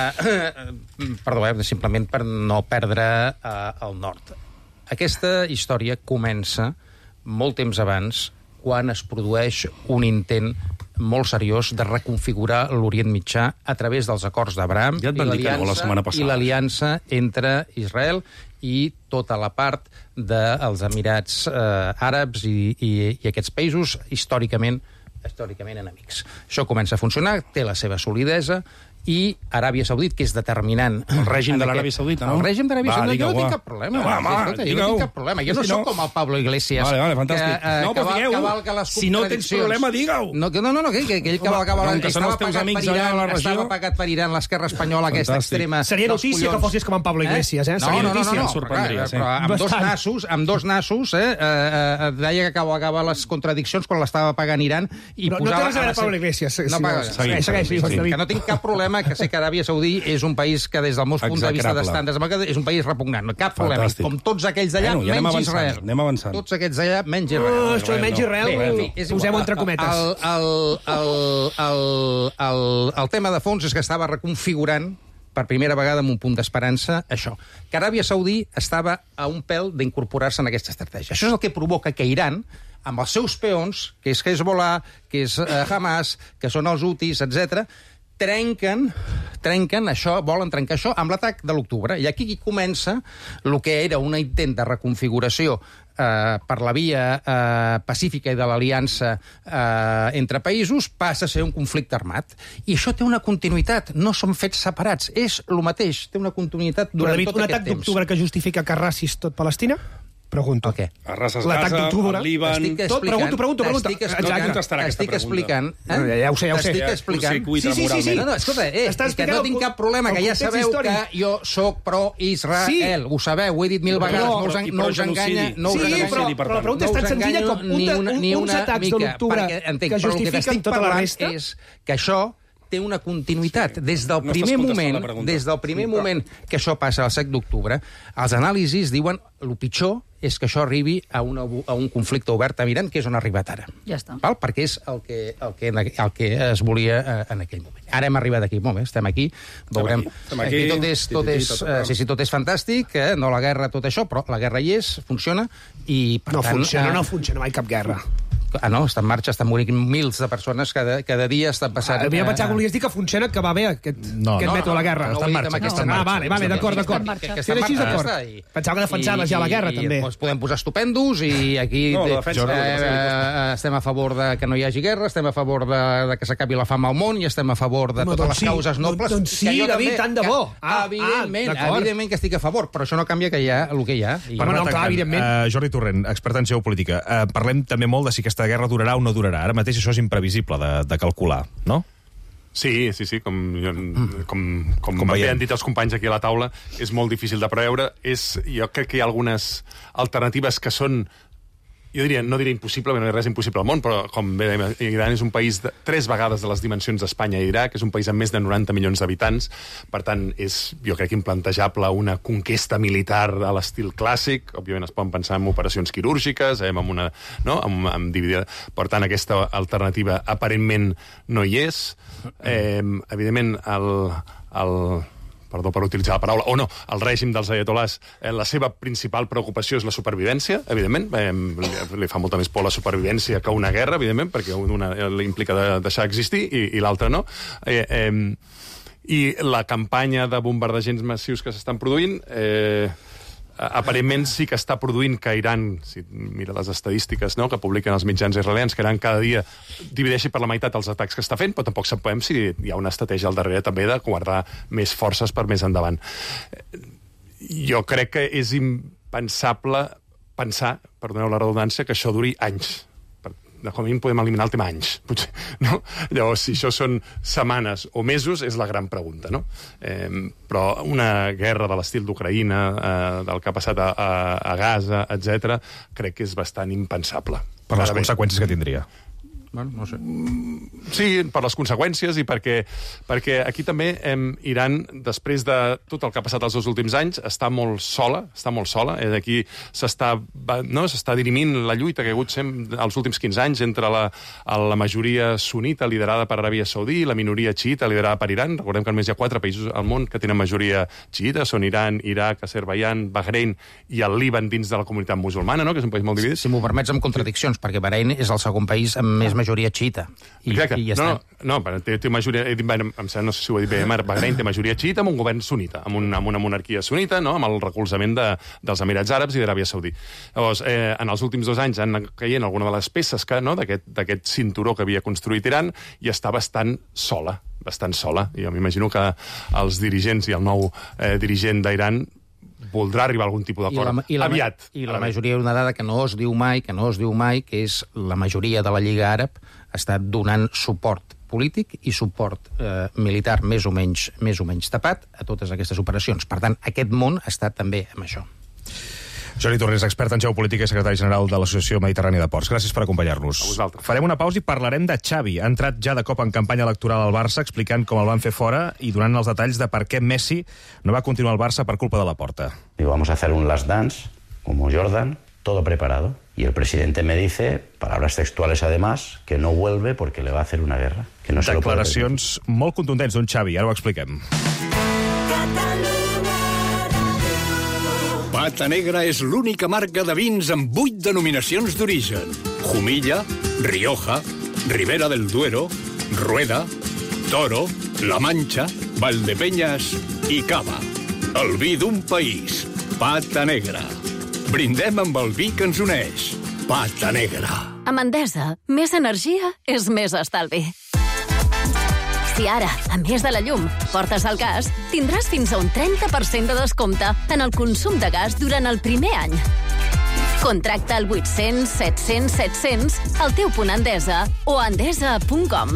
Uh, perdó, eh, simplement per no perdre uh, el nord. Aquesta història comença molt temps abans, quan es produeix un intent molt seriós de reconfigurar l'Orient Mitjà a través dels acords d'Abraham Ja et van dir que no la setmana passada. i l'aliança entre Israel i tota la part dels Emirats eh, Àrabs i, i, i aquests països històricament històricament enemics. Això comença a funcionar, té la seva solidesa, i Aràbia Saudita, que és determinant... El règim de en l'Aràbia aquest- Saudita, no? El règim d'Aràbia Va, Saudita, jo no digue-ho, tinc va. cap problema. No, va, va, Escolta, jo no digue-ho. tinc cap problema. Jo no Si no- sóc com el Pablo Iglesias. Vale, vale, fantàstic. Que, eh, No, que, però val- digueu-ho. cavalca les Si no tens contradiccions. problema, digue-ho. No, que- no, no, no, que, que, que ell cavalcava... com que són estava els teus pagat amics per allà a Iran, la regió. estava pagat per Iran l'esquerra espanyola, aquesta Fantàstic. extrema... Seria dels notícia que collons. fossis com en Pablo Iglesias, eh? No, Seria no, no, notícia. no, Em no, sorprendria, però, sí. però amb dos Bastant. nassos, amb dos nassos, eh, eh, eh, deia que cavalcava les contradiccions quan l'estava pagant Iran i Però no té posava... res a veure a la seva- Pablo Iglesias, si No, vols. paga. Segueix, segueix, sí, Sí, David. que no tinc cap problema, que sé que Aràbia Saudí és un país que des del meu punt de vista Execrable. d'estàndards és un país repugnant. Cap problema. Fantàstic. Com tots aquells d'allà, Bueno, ja anem menys avançant, Israel. anem avançant. Tots aquests d'allà, menys Israel. Oh, això de menys Israel, Bé, en fi, és igual. posem-ho entre cometes. El, el, el, el, el, el tema de fons és que estava reconfigurant per primera vegada amb un punt d'esperança, això, que Aràbia Saudí estava a un pèl d'incorporar-se en aquesta estratègia. Això és el que provoca que Iran, amb els seus peons, que és Hezbollah, que és eh, Hamas, que són els Houthis, etcètera, trenquen, trenquen això, volen trencar això amb l'atac de l'octubre. I aquí comença el que era un intent de reconfiguració eh, per la via eh, pacífica i de l'aliança eh, entre països, passa a ser un conflicte armat. I això té una continuïtat, no són fets separats, és el mateix, té una continuïtat Però, durant David, tot un aquest atac temps. d'octubre que justifica que arrassis tot Palestina? Pregunto. El què? Arrases L'atac Gaza, d'octubre. el Líban... Estic Tot, pregunto, pregunto, pregunto. T'estic explicant, Exacte. contestarà aquesta t'estic pregunta. explicant... Ja, ja ho sé, ja ho sé. T'estic Ja, explicant... curtcircuita Sí, sí, sí, sí. No, no, escolta, eh, Està que explicant no el tinc con- cap problema, el que ja context sabeu històric. que jo sóc pro-Israel, ho sabeu, ho he dit mil Però- vegades, però- no us, en- i no us prou enganya... genocidi. No us Sí, enganya, però, per però la tant. pregunta és no tan us senzilla enganyo com un, ni una, un, ni uns una atacs de mica, l'octubre perquè, entenc, que però el que justifiquen t'estic tota la parlant resta. és que això té una continuïtat. Des del No estàs primer contestant moment, la pregunta. des del primer Sí, però- moment que això passa al set d'octubre, els anàlisis diuen el pitjor és que això arribi a, una, a un conflicte obert amb Iran, que és on ha arribat ara. Ja està. Val? Perquè és el que, el, que, el que es volia eh, en aquell moment. Ara hem arribat aquí, molt bé, estem aquí, veurem... aquí, estem aquí, tot és, tot és, tot, tot, eh, sí, sí, tot és fantàstic, eh? No la guerra, tot això, però la guerra hi és, funciona, i per No tant... funciona, eh, no funciona mai cap guerra. Ah, no, està en marxa, estan morint mils de persones cada, cada dia, estan passant... Ah, havia eh, pensat que volies dir que funciona, que va bé aquest, No, aquest no, mètode de la guerra. no, està ho en he dit marxa, amb aquesta està en Ah, marxa. vale, vale, d'acord, d'acord. Està en marxa. que Si era així, està en d'acord. marxa i- Pensava que defensaves ja la guerra, i, també. I ens podem posar estupendos i aquí No, la eh, defensa, la defensa eh, li eh, estem a favor de que no hi hagi guerra, estem a favor de, de que s'acabi la fam al món i estem a favor de Home, totes doncs les sí, causes nobles. doncs sí, que jo David, també- tant de que- bo. Ah, evidentment, ah, d'acord. evidentment que estic a favor, però això no canvia que hi ha el que hi ha. I Però no, clar, evidentment. Uh, Jordi Torrent, expert en geopolítica. Uh, parlem també molt de si aquesta guerra durarà o no durarà. Ara mateix això és imprevisible de, de calcular, no? Sí, sí, sí, com, jo- com, com, Com com veiem. han dit els companys aquí a la taula, és molt difícil de preveure. És, jo crec que hi ha algunes alternatives que són, jo diria, no diré impossible, perquè no hi ha res impossible al món, però com bé dèiem, Iran és un país de tres vegades de les dimensions d'Espanya i Iraq, és un país amb més de noranta milions d'habitants, per tant, és, jo crec, implantejable una conquesta militar a l'estil clàssic, òbviament es poden pensar en operacions quirúrgiques, eh, amb una, no?, amb, amb dividida. Per tant, aquesta alternativa aparentment no hi és. Eh, evidentment, el, el, perdó per utilitzar la paraula, o no, el règim dels ayatolás, eh, la seva principal preocupació és la supervivència, evidentment, eh, li, li fa molta més por la supervivència que una guerra, evidentment, perquè una eh, implica de, deixar existir i, i l'altra no. Eh, eh, I la campanya de bombardejaments massius que s'estan produint... Eh, aparentment sí que està produint que Iran, si mira les estadístiques, no?, que publiquen els mitjans israelians, que Iran cada dia divideixi per la meitat els atacs que està fent, però tampoc sabem si hi ha una estratègia al darrere també de guardar més forces per més endavant. Jo crec que és impensable pensar, perdoneu la redundància, que això duri anys. Com a mínim podem eliminar el tema anys, potser, no? Llavors, si això són setmanes o mesos, és la gran pregunta, no? Eh, però una guerra de l'estil d'Ucraïna, eh, del que ha passat a, a, a Gaza, etcètera, crec que és bastant impensable. Per les conseqüències que tindria. Bueno, no sé. Sí, per les conseqüències i perquè, perquè aquí també eh, Iran, després de tot el que ha passat els dos últims anys, està molt sola, està molt sola. Eh, aquí s'està no, s'està dirimint la lluita que hi ha hagut sempre els últims quinze anys entre la, la majoria sunita liderada per Aràbia Saudí i la minoria xiita liderada per Iran. Recordem que només hi ha quatre països al món que tenen majoria xiita, són Iran, Iraq, Azerbaidjan, Bahrein i el Líban dins de la comunitat musulmana, no?, que és un país molt dividit. Si m'ho permets, amb contradiccions, perquè Bahrein és el segon país amb més majoria xiita. I, Exacte. I ja no, està. no, no, té, té majoria, em sembla, no sé si ho he dit bé, Bahrein té majoria xiita amb un govern sunita, amb, un, amb una monarquia sunita, no?, amb el recolzament de, dels Emirats Àrabs i d'Aràbia Saudí. Llavors, eh, en els últims dos anys han anat caient alguna de les peces que, no?, d'aquest cinturó que havia construït Iran i està bastant sola, bastant sola. I jo m'imagino que els dirigents i el nou eh, dirigent d'Iran voldrà arribar a algun tipus d'acord aviat. I la majoria, una dada que no es diu mai, que no es diu mai, que és la majoria de la Lliga Àrab està donant suport polític i suport eh, militar més o menys més o menys tapat a totes aquestes operacions. Per tant, aquest món està també amb això. Jordi Torrents, expert en geopolítica i secretari general de l'Associació Mediterrània de Ports. Gràcies per acompanyar-nos. Farem una pausa i parlarem de Xavi. Ha entrat ja de cop en campanya electoral al Barça, explicant com el van fer fora i donant els detalls de per què Messi no va continuar al Barça per culpa de la porta. Digo, vamos a hacer un last dance, como Jordan, todo preparado. Y el presidente me dice, palabras textuales además, que no vuelve porque le va a hacer una guerra. Que no se Declaracions molt contundents d'un Xavi, ara ho expliquem. Pata Negra és l'única marca de vins amb vuit denominacions d'origen. Jumilla, Rioja, Ribera del Duero, Rueda, Toro, La Mancha, Valdepeñas i Cava. El vi d'un país. Pata Negra. Brindem amb el vi que ens uneix. Pata Negra. Amb Endesa, més energia és més estalvi. Si ara, a més de la llum, portes el gas, tindràs fins a un trenta per cent de descompte en el consum de gas durant el primer any. Contracta al vuit-cents set-cents set-cents al teu punt Endesa o endesa punt com.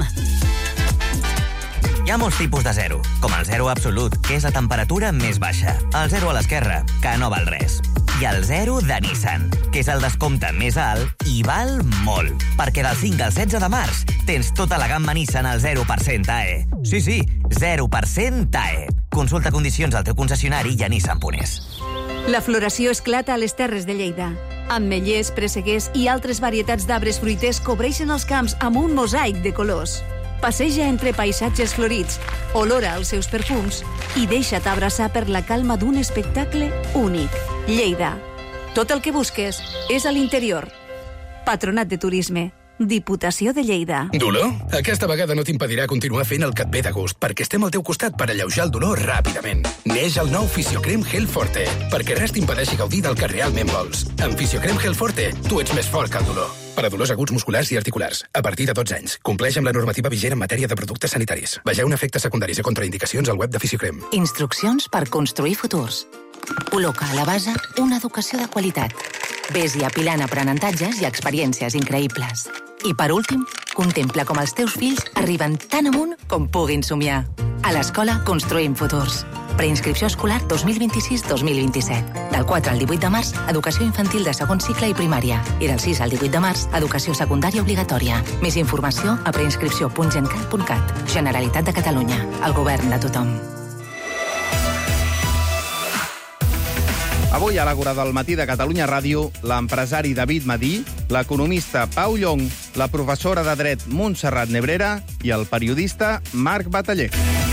Hi ha molts tipus de zero, com el zero absolut, que és la temperatura més baixa. El zero a l'esquerra, que no val res. I el zero de Nissan, que és el descompte més alt i val molt. Perquè del cinc al setze de març tens tota la gamma Nissan al zero per cent A E. Sí, sí, zero per cent A E. Consulta condicions al teu concessionari i a nissan punt es. La floració esclata a les Terres de Lleida. Ametllers, presseguers i altres varietats d'arbres fruiters cobreixen els camps amb un mosaic de colors. Passeja entre paisatges florits, olora els seus perfums i deixa't abraçar per la calma d'un espectacle únic. Lleida. Tot el que busques és a l'interior. Patronat de Turisme. Diputació de Lleida. Dolor? Aquesta vegada no t'impedirà continuar fent el que et ve de gust, perquè estem al teu costat per alleujar el dolor ràpidament. Neix el nou Fisiocrem Gel Forte, perquè res t'impedeixi gaudir del que realment vols. Amb Fisiocrem Gel Forte, tu ets més fort que el dolor. Per a dolors aguts musculars i articulars, a partir de dotze anys. Compleix amb la normativa vigent en matèria de productes sanitaris. Vegeu efectes secundaris i contraindicacions al web de Fisiocrem. Instruccions per construir futurs. Col·loca a la base una educació de qualitat. Ves-hi apilant aprenentatges i experiències increïbles. I, per últim, contempla com els teus fills arriben tan amunt com puguin somiar. A l'escola construïm futurs. Preinscripció escolar dos mil vint-i-sis dos mil vint-i-set. Del quatre al divuit de març, educació infantil de segon cicle i primària. I del sis al divuit de març, educació secundària obligatòria. Més informació a preinscripció punt gencat punt cat. Generalitat de Catalunya. El govern de tothom. Avui a l'Àgora del Matí de Catalunya Ràdio, l'empresari David Madí, l'economista Pau Llong, la professora de dret Montserrat Nebrera i el periodista Marc Bataller.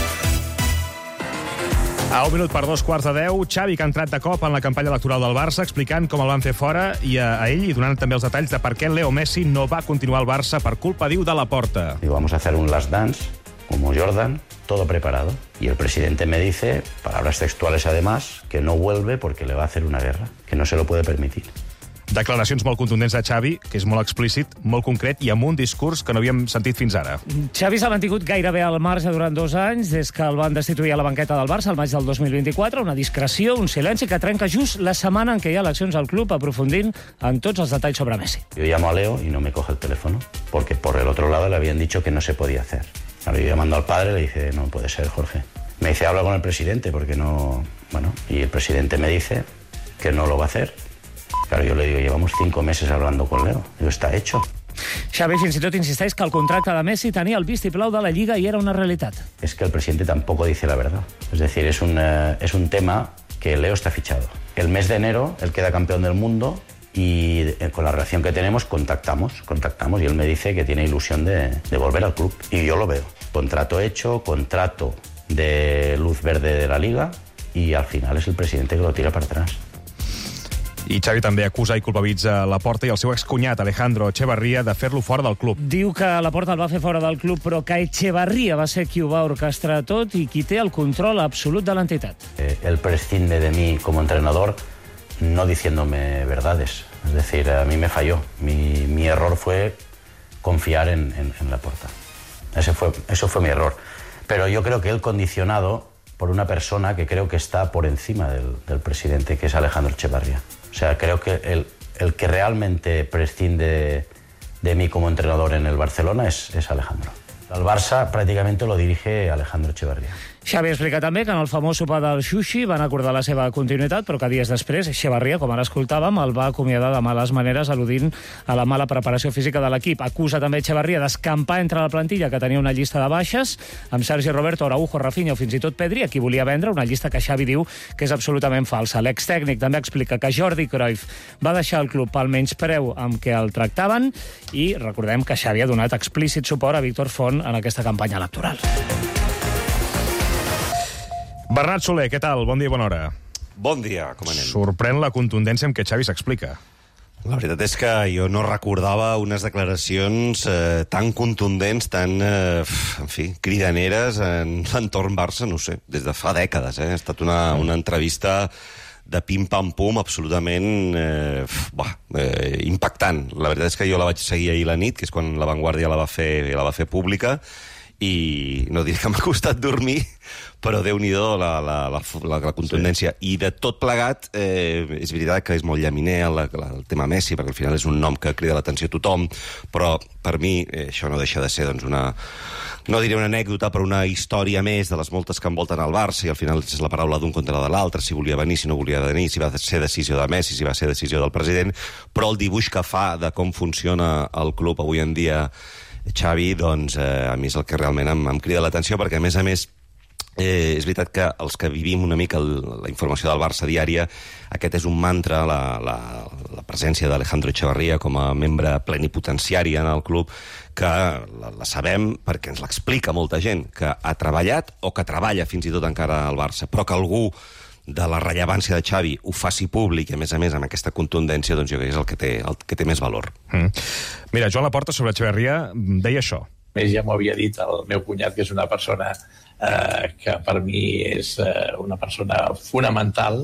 A un minut per dos quarts de deu, Xavi, que ha entrat de cop en la campanya electoral del Barça, explicant com el van fer fora i a, a ell i donant també els detalls de per què Leo Messi no va continuar al Barça per culpa, diu, de la porta. Digo, vamos a hacer un last dance, como Jordan, todo preparado. Y el presidente me dice, palabras textuales además, que no vuelve porque le va a hacer una guerra, que no se lo puede permitir. Declaracions molt contundents de Xavi, que és molt explícit, molt concret i amb un discurs que no havíem sentit fins ara. Xavi s'ha mantingut gairebé al marge durant dos anys, des que el van destituir a la banqueta del Barça al maig del dos mil vint-i-quatre, una discreció, un silenci que trenca just la setmana en què hi ha eleccions al club, aprofundint en tots els detalls sobre Messi. Yo llamo a Leo y no me coge el teléfono, porque por el otro lado le habían dicho que no se podía hacer. Ahora yo llamando al padre le dice, no puede ser, Jorge. Me dice, habla con el presidente, porque no... Bueno, y el presidente me dice que no lo va a hacer. Claro, yo le digo, llevamos cinco meses hablando con Leo. Digo, está hecho. Xavi fins i tot insisteix que el contracte de Messi tenia el vistiplau de la Lliga i era una realitat. Es que el presidente tampoco dice la verdad. Es decir, es un, eh, es un tema que Leo está fichado. El mes de enero él queda campeón del mundo y eh, con la relación que tenemos contactamos, contactamos y él me dice que tiene ilusión de, de volver al club. Y yo lo veo. Contrato hecho, contrato de luz verde de la Liga y al final es el presidente que lo tira para atrás. I Xavi també acusa i culpabilitza Laporta i el seu excunyat, Alejandro Echevarría, de fer-lo fora del club. Diu que Laporta el va fer fora del club, però que Echevarría va ser qui ho va orquestrar tot i qui té el control absolut de l'entitat. Eh, él prescinde de mí como entrenador no diciéndome verdades. Es decir, a mí me falló. Mi, mi error fue confiar en, en, en Laporta. Ese fue, eso fue mi error. Pero yo creo que él condicionado por una persona que creo que está por encima del, del presidente, que es Alejandro Echevarría. O sea, creo que el, el que realmente prescinde de, de mí como entrenador en el Barcelona es, es Alejandro. El Barça prácticamente lo dirige Alejandro Echevarría. Xavi explica també que en el famós sopar del sushi van acordar la seva continuïtat, però que dies després Echevarría, com ara escoltàvem, el va acomiadar de males maneres, al·ludint a la mala preparació física de l'equip. Acusa també Echevarría d'escampar entre la plantilla, que tenia una llista de baixes, amb Sergi Roberto, Araujo, Rafinha o fins i tot Pedri, a qui volia vendre, una llista que Xavi diu que és absolutament falsa. L'extècnic també explica que Jordi Cruyff va deixar el club pel menyspreu amb què el tractaven i recordem que Xavi ha donat explícit suport a Víctor Font en aquesta campanya electoral. Bernat Soler, què tal? Bon dia i bona hora. Bon dia, com anem? Sorprèn la contundència amb què Xavi s'explica. La veritat és que jo no recordava unes declaracions eh, tan contundents, tan, eh, en fi, cridaneres en l'entorn Barça, no sé, des de fa dècades. Eh? Ha estat una, una entrevista de pim-pam-pum absolutament eh, bah, eh, impactant. La veritat és que jo la vaig seguir ahir la nit, que és quan La Vanguardia la va fer, la va fer pública, i no diré que m'ha costat dormir, però Déu-n'hi-do la, la, la, la, la contundència. Sí. I de tot plegat, eh, és veritat que és molt llaminer el, el tema Messi, perquè al final és un nom que crida l'atenció a tothom, però per mi eh, això no deixa de ser doncs, una, no diré una anècdota, però una història més de les moltes que envolten el Barça, i al final és la paraula d'un contra de l'altre, si volia venir, si no volia venir, si va ser decisió de Messi, si va ser decisió del president, però el dibuix que fa de com funciona el club avui en dia Xavi, doncs eh, a mi és el que realment em, em crida l'atenció, perquè a més a més eh, és veritat que els que vivim una mica el, la informació del Barça diària, aquest és un mantra, la, la, la presència d'Alejandro Echevarría com a membre plenipotenciari en el club, que la, la sabem perquè ens l'explica molta gent, que ha treballat o que treballa fins i tot encara al Barça, però que algú de la rellevància de Xavi ho faci públic i, a més a més, amb aquesta contundència, doncs jo crec que és el que té, el que té més valor. Mm. Mira, Joan Laporta sobre Echevarría deia això. Més ja m'ho havia dit el meu cunyat, que és una persona eh, que per mi és eh, una persona fonamental.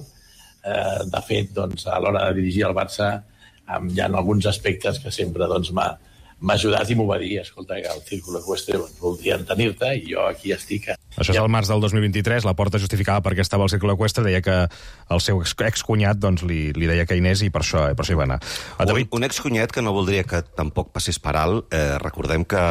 Eh, de fet, doncs, a l'hora de dirigir el Barça eh, hi ha alguns aspectes que sempre doncs, m'ha m'ha ajudat i m'ho va dir, escolta, que el Círculo Ecuestre voldrien tenir-te i jo aquí estic. Això és el març del dos mil vint-i-tres, Laporta justificava per què estava al Círculo Ecuestre, deia que el seu excunyat doncs, li, li deia que hi anés i per això, per això hi va anar. Un, un excunyat que no voldria que tampoc passés per alt. Eh, recordem que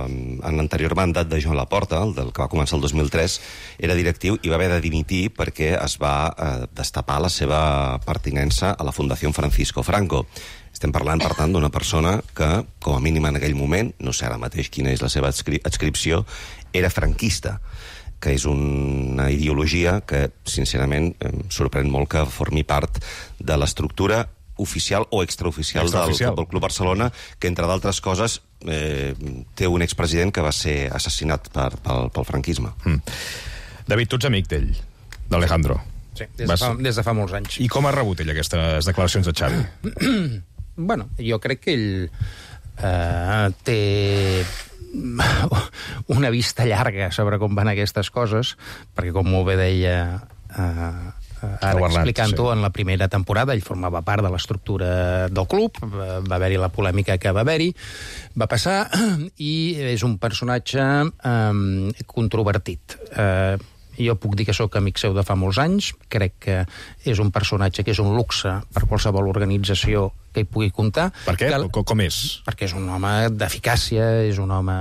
en l'anterior mandat de Joan Laporta, el del que va començar el dos mil tres, era directiu i va haver de dimitir perquè es va eh, destapar la seva pertinença a la Fundació Francisco Franco. Estem parlant, per tant, d'una persona que, com a mínim en aquell moment, no sé ara mateix quina és la seva adscripció, era franquista, que és una ideologia que, sincerament, em sorprèn molt que formi part de l'estructura oficial o extraoficial, extraoficial. Del, del Club Barcelona, que, entre d'altres coses, eh, té un expresident que va ser assassinat per, pel, pel franquisme. Mm. David, tu ets amic d'ell, d'Alejandro. Sí, des de, fa, des de fa molts anys. I com ha rebut ell aquestes declaracions de Xavi? Bueno, jo crec que ell eh, té una vista llarga sobre com van aquestes coses, perquè com molt bé deia eh, ara explicant-ho, sí. En la primera temporada ell formava part de l'estructura del club, va haver-hi la polèmica que va haver-hi, va passar, i és un personatge eh, controvertit. Eh, jo puc dir que sóc amic seu de fa molts anys, crec que és un personatge que és un luxe per qualsevol organització que hi pugui comptar. Per què? Que, com és? Perquè és un home d'eficàcia, és un home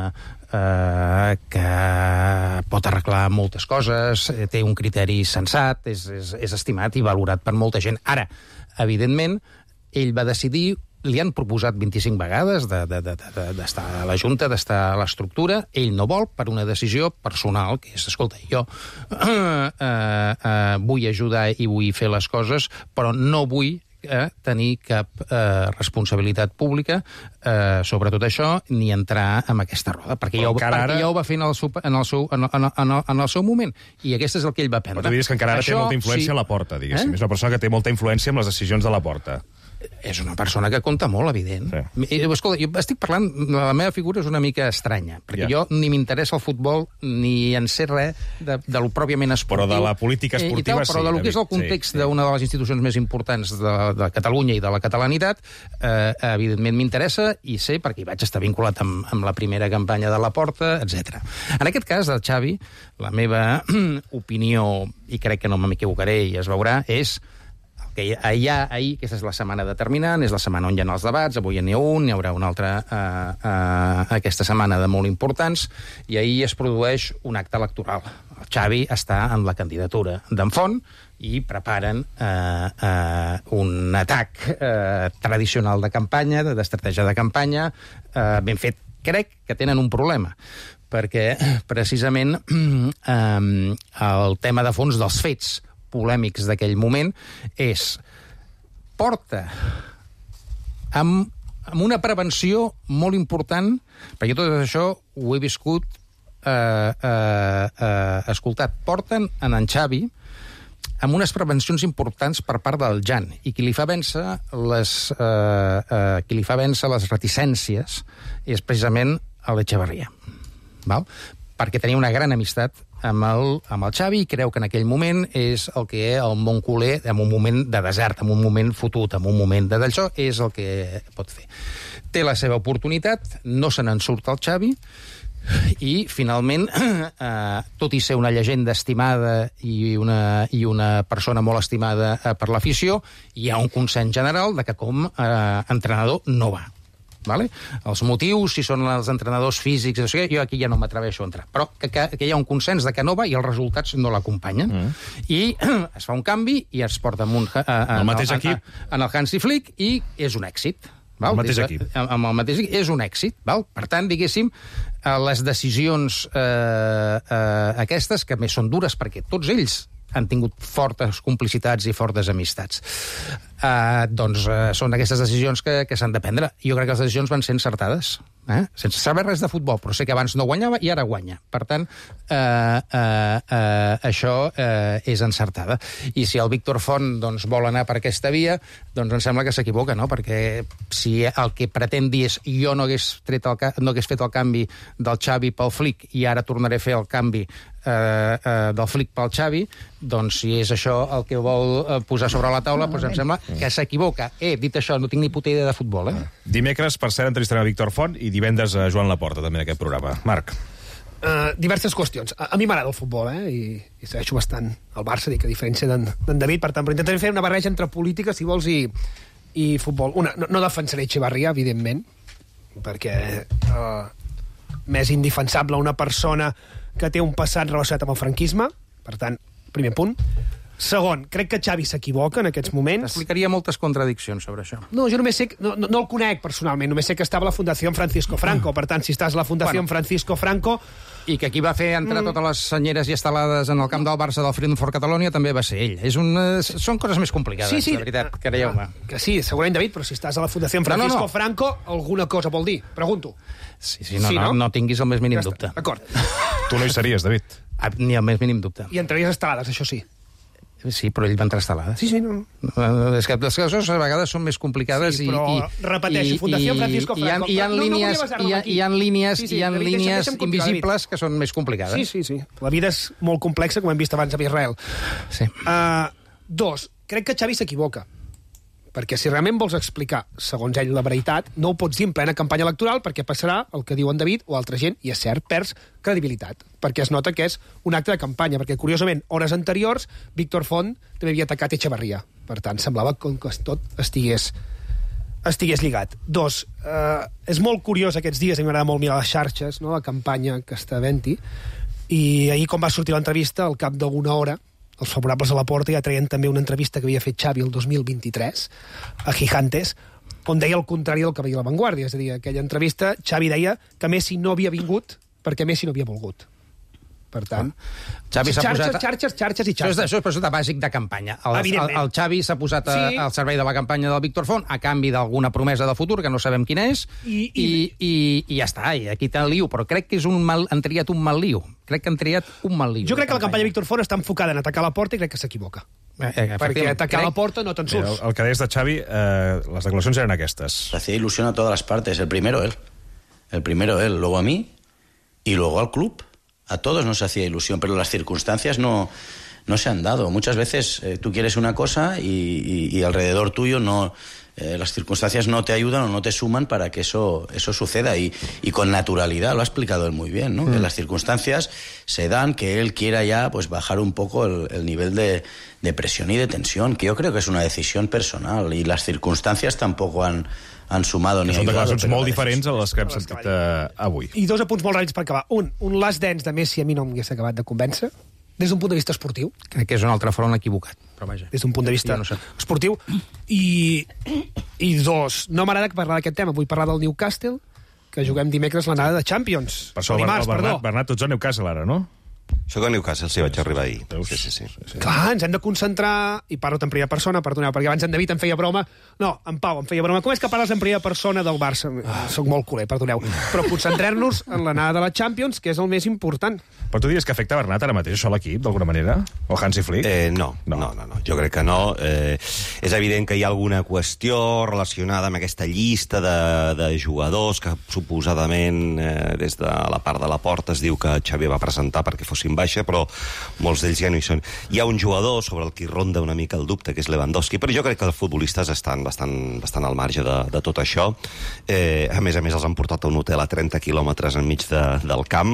eh, que pot arreglar moltes coses, té un criteri sensat, és, és, és estimat i valorat per molta gent. Ara, evidentment, ell va decidir, li han proposat vint-i-cinc vegades de, de, de, de, d'estar a la Junta, d'estar a l'estructura, ell no vol per una decisió personal, que és, escolta, jo eh, eh, eh, vull ajudar i vull fer les coses, però no vull eh, tenir cap eh, responsabilitat pública eh, sobre tot això, ni entrar en aquesta roda, perquè, ja ho, perquè ara... ja ho va fer en el, seu, en, el seu, en, el, en, el, en el seu moment, i aquest és el que ell va prendre. Però tu diries que encara ara això, té molta influència sí. a la Porta, diguéssim. Eh? És una persona que té molta influència en les decisions de la Porta. És una persona que compta molt, evident. Sí. Escolta, jo estic parlant... La meva figura és una mica estranya, perquè ja. jo ni m'interessa el futbol, ni en sé res de, de lo pròpiament esportiu. Però de la política esportiva, tal, però de lo que és el context sí, d'una de les institucions més importants de, de Catalunya i de la catalanitat, eh, evidentment m'interessa, i sé, perquè hi vaig estar vinculat amb, amb la primera campanya de la Porta, etcètera. En aquest cas, del Xavi, la meva opinió, i crec que no m'equivocaré i es veurà, és... que allà, ahir, aquesta és la setmana determinant, és la setmana on hi ha els debats, avui n'hi ha un, n'hi haurà un altre eh, eh, aquesta setmana de molt importants, i ahir es produeix un acte electoral. El Xavi està en la candidatura d'en Font i preparen eh, eh, un atac eh, tradicional de campanya, d'estratègia de campanya, eh, ben fet. Crec que tenen un problema, perquè precisament eh, el tema de fons dels fets polèmics d'aquell moment és porta amb, amb una prevenció molt important, perquè tot això ho he viscut eh, eh, eh, escoltat, porten en en Xavi amb unes prevencions importants per part del Jan, i qui li fa vèncer les, eh, eh, qui li fa vèncer les reticències és precisament l'Echevarria, val? Perquè tenia una gran amistat amb el, amb el Xavi, i creu que en aquell moment és el que el món culer, en un moment de desert, en un moment fotut, en un moment de d'això, és el que pot fer. Té la seva oportunitat, no se n'en surt el Xavi, i finalment, eh, tot i ser una llegenda estimada i una, i una persona molt estimada eh, per l'afició, hi ha un consens general de que com eh, entrenador no va. Vale? Els motius, si són els entrenadors físics, jo aquí ja no m'atreveixo a entrar, però que, que, que hi ha un consens de que no va i els resultats no l'acompanyen. Mm. I es fa un canvi i es porta amb un, a, a, el mateix a, equip. A, en el Hansi Flick, i és un èxit. Val? El mateix equip. Amb el mateix equip és un èxit. Val? Per tant, diguéssim, les decisions eh, eh, aquestes, que més són dures perquè tots ells han tingut fortes complicitats i fortes amistats. Uh, doncs uh, són aquestes decisions que, que s'han de prendre. Jo crec que les decisions van ser encertades. Eh? Sense saber res de futbol, però sé que abans no guanyava i ara guanya. Per tant, eh, eh, eh, això eh, és encertada. I si el Víctor Font doncs, vol anar per aquesta via, doncs em sembla que s'equivoca, no? Perquè si el que pretén dir és jo no hagués, tret el, no hagués fet el canvi del Xavi pel Flick i ara tornaré a fer el canvi eh, eh, del Flick pel Xavi, doncs si és això el que vol eh, posar sobre la taula, doncs em sembla que s'equivoca. Eh, dit això, no tinc ni puta idea de futbol, eh? Dimecres, per cert, entrevistarem a Víctor Font i divendres a Joan Laporta, també, en aquest programa. Marc. Uh, diverses qüestions. A, a mi m'agrada el futbol, eh? I, i segueixo bastant el Barça, dic, a diferència d'en David, per tant, però intentaré fer una barreja entre política, si vols, i, i futbol. Una, no, no defensaré Echevarria, evidentment, perquè uh, m'és indefensable una persona que té un passat relacionat amb el franquisme, per tant, primer punt. Segon, crec que Xavi s'equivoca en aquests moments. T'explicaria moltes contradiccions sobre això. No, jo només sé... No, no, no el conec personalment, només sé que estava a la Fundació Francisco Franco. Per tant, si estàs a la Fundació bueno, Francisco Franco... I que qui va fer entrar mm. totes les senyeres i estelades en el camp del Barça del Freedom for Catalonia també va ser ell. És un, són coses més complicades, sí, sí. De veritat, creieu-me. Que sí, segurament, David, però si estàs a la Fundació Francisco no, no, no. Franco, alguna cosa vol dir. Pregunto. Sí, sí, no, sí, no? no, no tinguis el més mínim ja dubte. D'acord. Tu no hi series, David. Ni el més mínim dubte. I entraries estelades, això sí. Sí, però ell va entrar estelada. Sí, sí, no. És que les coses a vegades són més complicades sí, però, i... repeteixo, Fundació Francisco Franco. I hi ha línies, hi ha línies, hi ha línies invisibles que són més complicades. Sí, sí, sí. La vida és molt complexa, com hem vist abans amb Israel. Sí. Uh, dos, crec que Xavi s'equivoca. Perquè si realment vols explicar, segons ell, la veritat, no ho pots dir en plena campanya electoral perquè passarà el que diu en David o altra gent, i és cert, perds credibilitat, perquè es nota que és un acte de campanya, perquè, curiosament, hores anteriors, Víctor Font també havia atacat Echevarría. Per tant, semblava com que tot estigués, estigués lligat. Dos, eh, és molt curiós aquests dies, a mi m'agrada molt mirar les xarxes, no?, la campanya que està havent-hi, i ahir, quan va sortir l'entrevista, al cap d'una hora, els favorables a la Porta ja traien també una entrevista que havia fet Xavi el dos mil vint-i-tres a Gigantes, on deia el contrari del que veia a La Vanguardia. És a dir, aquella entrevista, Xavi deia que Messi no havia vingut perquè Messi no havia volgut. Per tant, Xavi s'ha xarxes, posat... xarxes, xarxes i xarxes. Això és, això és pressupost bàsic de campanya. El, el, el Xavi s'ha posat a, Sí. al servei de la campanya del Víctor Font a canvi d'alguna promesa de futur, que no sabem quina és, i, i, i, i ja està, i aquí té el liu. Però crec que és un mal, han triat un mal liu. Crec que han triat un mal liu. Jo crec que la campanya de Víctor Font està enfocada en atacar la Porta i crec que s'equivoca. Eh, eh, Perquè atacar crec... la Porta no te'n Mira, surts. el, el que deies de Xavi, eh, les declaracions eren aquestes. Hacía ilusión a todas las partes. El primero él. El primero él, luego a mí y luego al club. A todos nos hacía ilusión, pero las circunstancias no, no se han dado. Muchas veces eh, tú quieres una cosa y, y, y alrededor tuyo no... Eh, las circunstancias no te ayudan o no te suman para que eso, eso suceda. Y, y con naturalidad, lo ha explicado él muy bien, ¿no? Mm. Que las circunstancias se dan, que él quiera ya pues bajar un poco el, el nivel de, de presión y de tensión, que yo creo que es una decisión personal. Y las circunstancias tampoco han... han sumat ni Són ayudado. declaracions molt diferents a les que hem sentit eh, avui. I dos apunts molt ràpids per acabar. Un, un last dance de Messi a mi no m'hagués acabat de convèncer, des d'un punt de vista esportiu. Crec que és un altre front equivocat, però vaja. Des d'un punt de vista no sé. esportiu. I, I dos, no m'agrada parlar d'aquest tema. Vull parlar del Newcastle, que juguem dimecres l'anada de Champions. Per això, o dimarts, el Bernat, perdó. Bernat, tots a Newcastle ara, no? Soc a Newcastle, sí, vaig arribar ahir. Sí, sí, sí. Clar, ens hem de concentrar, i parlo en primera persona, perdoneu, perquè abans en David em feia broma, no, en Pau em feia broma, com és que parles en primera persona del Barça? Ah. Soc molt culer, perdoneu. Però concentrar-nos en l'anada de la Champions, que és el més important. Però tu diries que afecta Bernat ara mateix això a l'equip, d'alguna manera? O Hansi Flick? Eh, no, no, no, no, no, jo crec que no. Eh, és evident que hi ha alguna qüestió relacionada amb aquesta llista de, de jugadors que suposadament eh, des de la part de la Porta es diu que Xavi va presentar perquè fossin baixa, però molts d'ells ja no hi són. Hi ha un jugador sobre el qui ronda una mica el dubte, que és Lewandowski, però jo crec que els futbolistes estan bastant, bastant al marge de, de tot això. Eh, a més a més, els han portat a un hotel a trenta quilòmetres enmig de, del camp,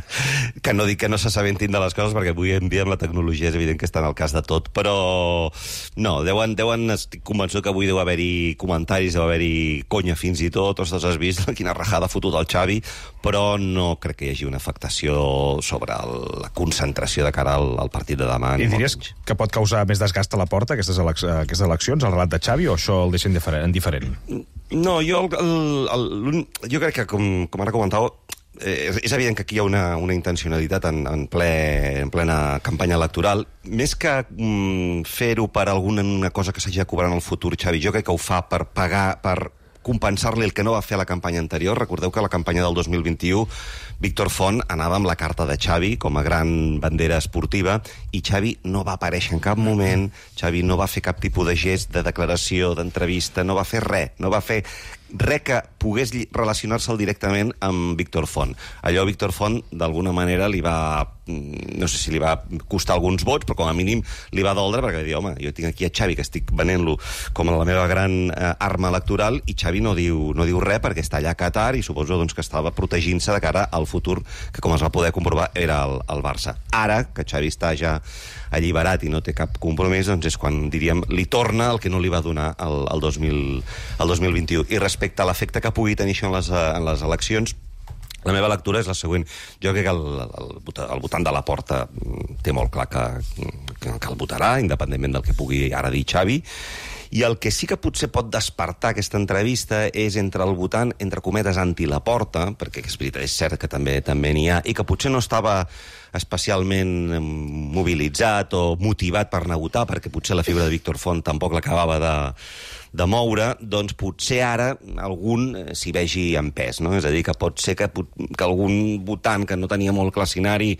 que no dic que no s'assabentin de les coses, perquè avui en dia amb la tecnologia és evident que estan al cas de tot, però no, deuen, deuen estic convençut que avui deu haver-hi comentaris, deu haver-hi conya fins i tot, ostres, has vist quina rajada ha fotut el Xavi, però no crec que hi hagi una afectació sobre el, la concentració de cara al, al partit de demà. I diries que pot causar més desgast a la Porta, aquestes, elec aquestes eleccions, el relat de Xavi, o això el deixa indiferent? No, jo, el, el, el, jo crec que, com, com ara comentàveu, eh, és, és evident que aquí hi ha una, una intencionalitat en, en, ple, en plena campanya electoral. Més que mm, fer-ho per alguna cosa que s'hagi de cobrar en el futur, Xavi, jo crec que ho fa per pagar, per compensar-li el que no va fer a la campanya anterior. Recordeu que a la campanya del dos mil vint-i-u Víctor Font anava amb la carta de Xavi com a gran bandera esportiva i Xavi no va aparèixer en cap moment, Xavi no va fer cap tipus de gest, de declaració, d'entrevista, no va fer res, no va fer res que pogués relacionar-se'l directament amb Víctor Font. Allò Víctor Font, d'alguna manera, li va... no sé si li va costar alguns vots, però com a mínim li va doldre, perquè va dir, home, jo tinc aquí a Xavi, que estic venent-lo com la meva gran eh, arma electoral, i Xavi no diu, no diu res perquè està allà a Qatar i suposo doncs, que estava protegint-se de cara al futur, que com es va poder comprovar era el, el Barça. Ara, que Xavi està ja alliberat i no té cap compromís, doncs és quan, diríem, li torna el que no li va donar el, el, dos mil, el dos mil vint-i-u. I respecte a l'efecte que pugui tenir això en les, en les eleccions, la meva lectura és la següent. Jo crec que el, el, el votant de la Porta té molt clar que, que, que el votarà, independentment del que pugui ara dir Xavi, i el que sí que potser pot despertar aquesta entrevista és entre el votant, entre cometes, anti-Laporta, perquè és veritat, és cert que també també n'hi ha, i que potser no estava especialment mobilitzat o motivat per anar a votar, perquè potser la figura de Víctor Font tampoc l'acabava de, de moure, doncs potser ara algun s'hi vegi en pes, no? És a dir, que pot ser que, que algun votant que no tenia molt clar escenari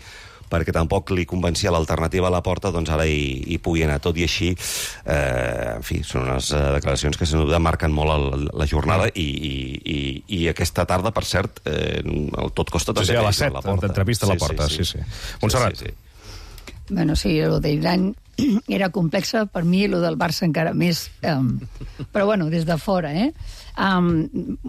perquè tampoc li convencia l'alternativa a la porta, doncs ara hi, hi pugui anar. Tot i així, eh, en fi, són unes eh, declaracions que, sense dubte, marquen molt el, la jornada i, i, i, i aquesta tarda, per cert, eh, el tot costa també. Sí, sí, a les set, d'entrevista a la porta, sí, sí. Montserrat. Sí, sí. Bueno, sí, el d'Iran era complexa, per mi, el del Barça encara més. Um, però, bueno, des de fora, eh? Um,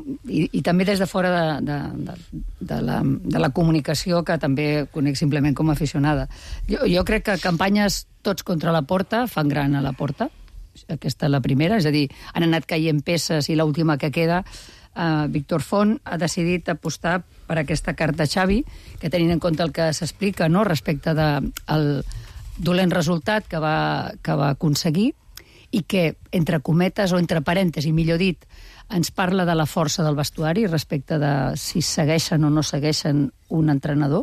i, I també des de fora de, de, de, de, la, de la comunicació, que també conec simplement com a aficionada. Jo, jo crec que campanyes tots contra la porta fan gran a la porta. Aquesta és la primera, és a dir, han anat caient peces i l'última que queda, uh, Víctor Font ha decidit apostar per aquesta carta Xavi, que tenint en compte el que s'explica, no?, respecte del de, dolent resultat que va, que va aconseguir i que, entre cometes o entre parèntesis, millor dit, ens parla de la força del vestuari respecte de si segueixen o no segueixen un entrenador,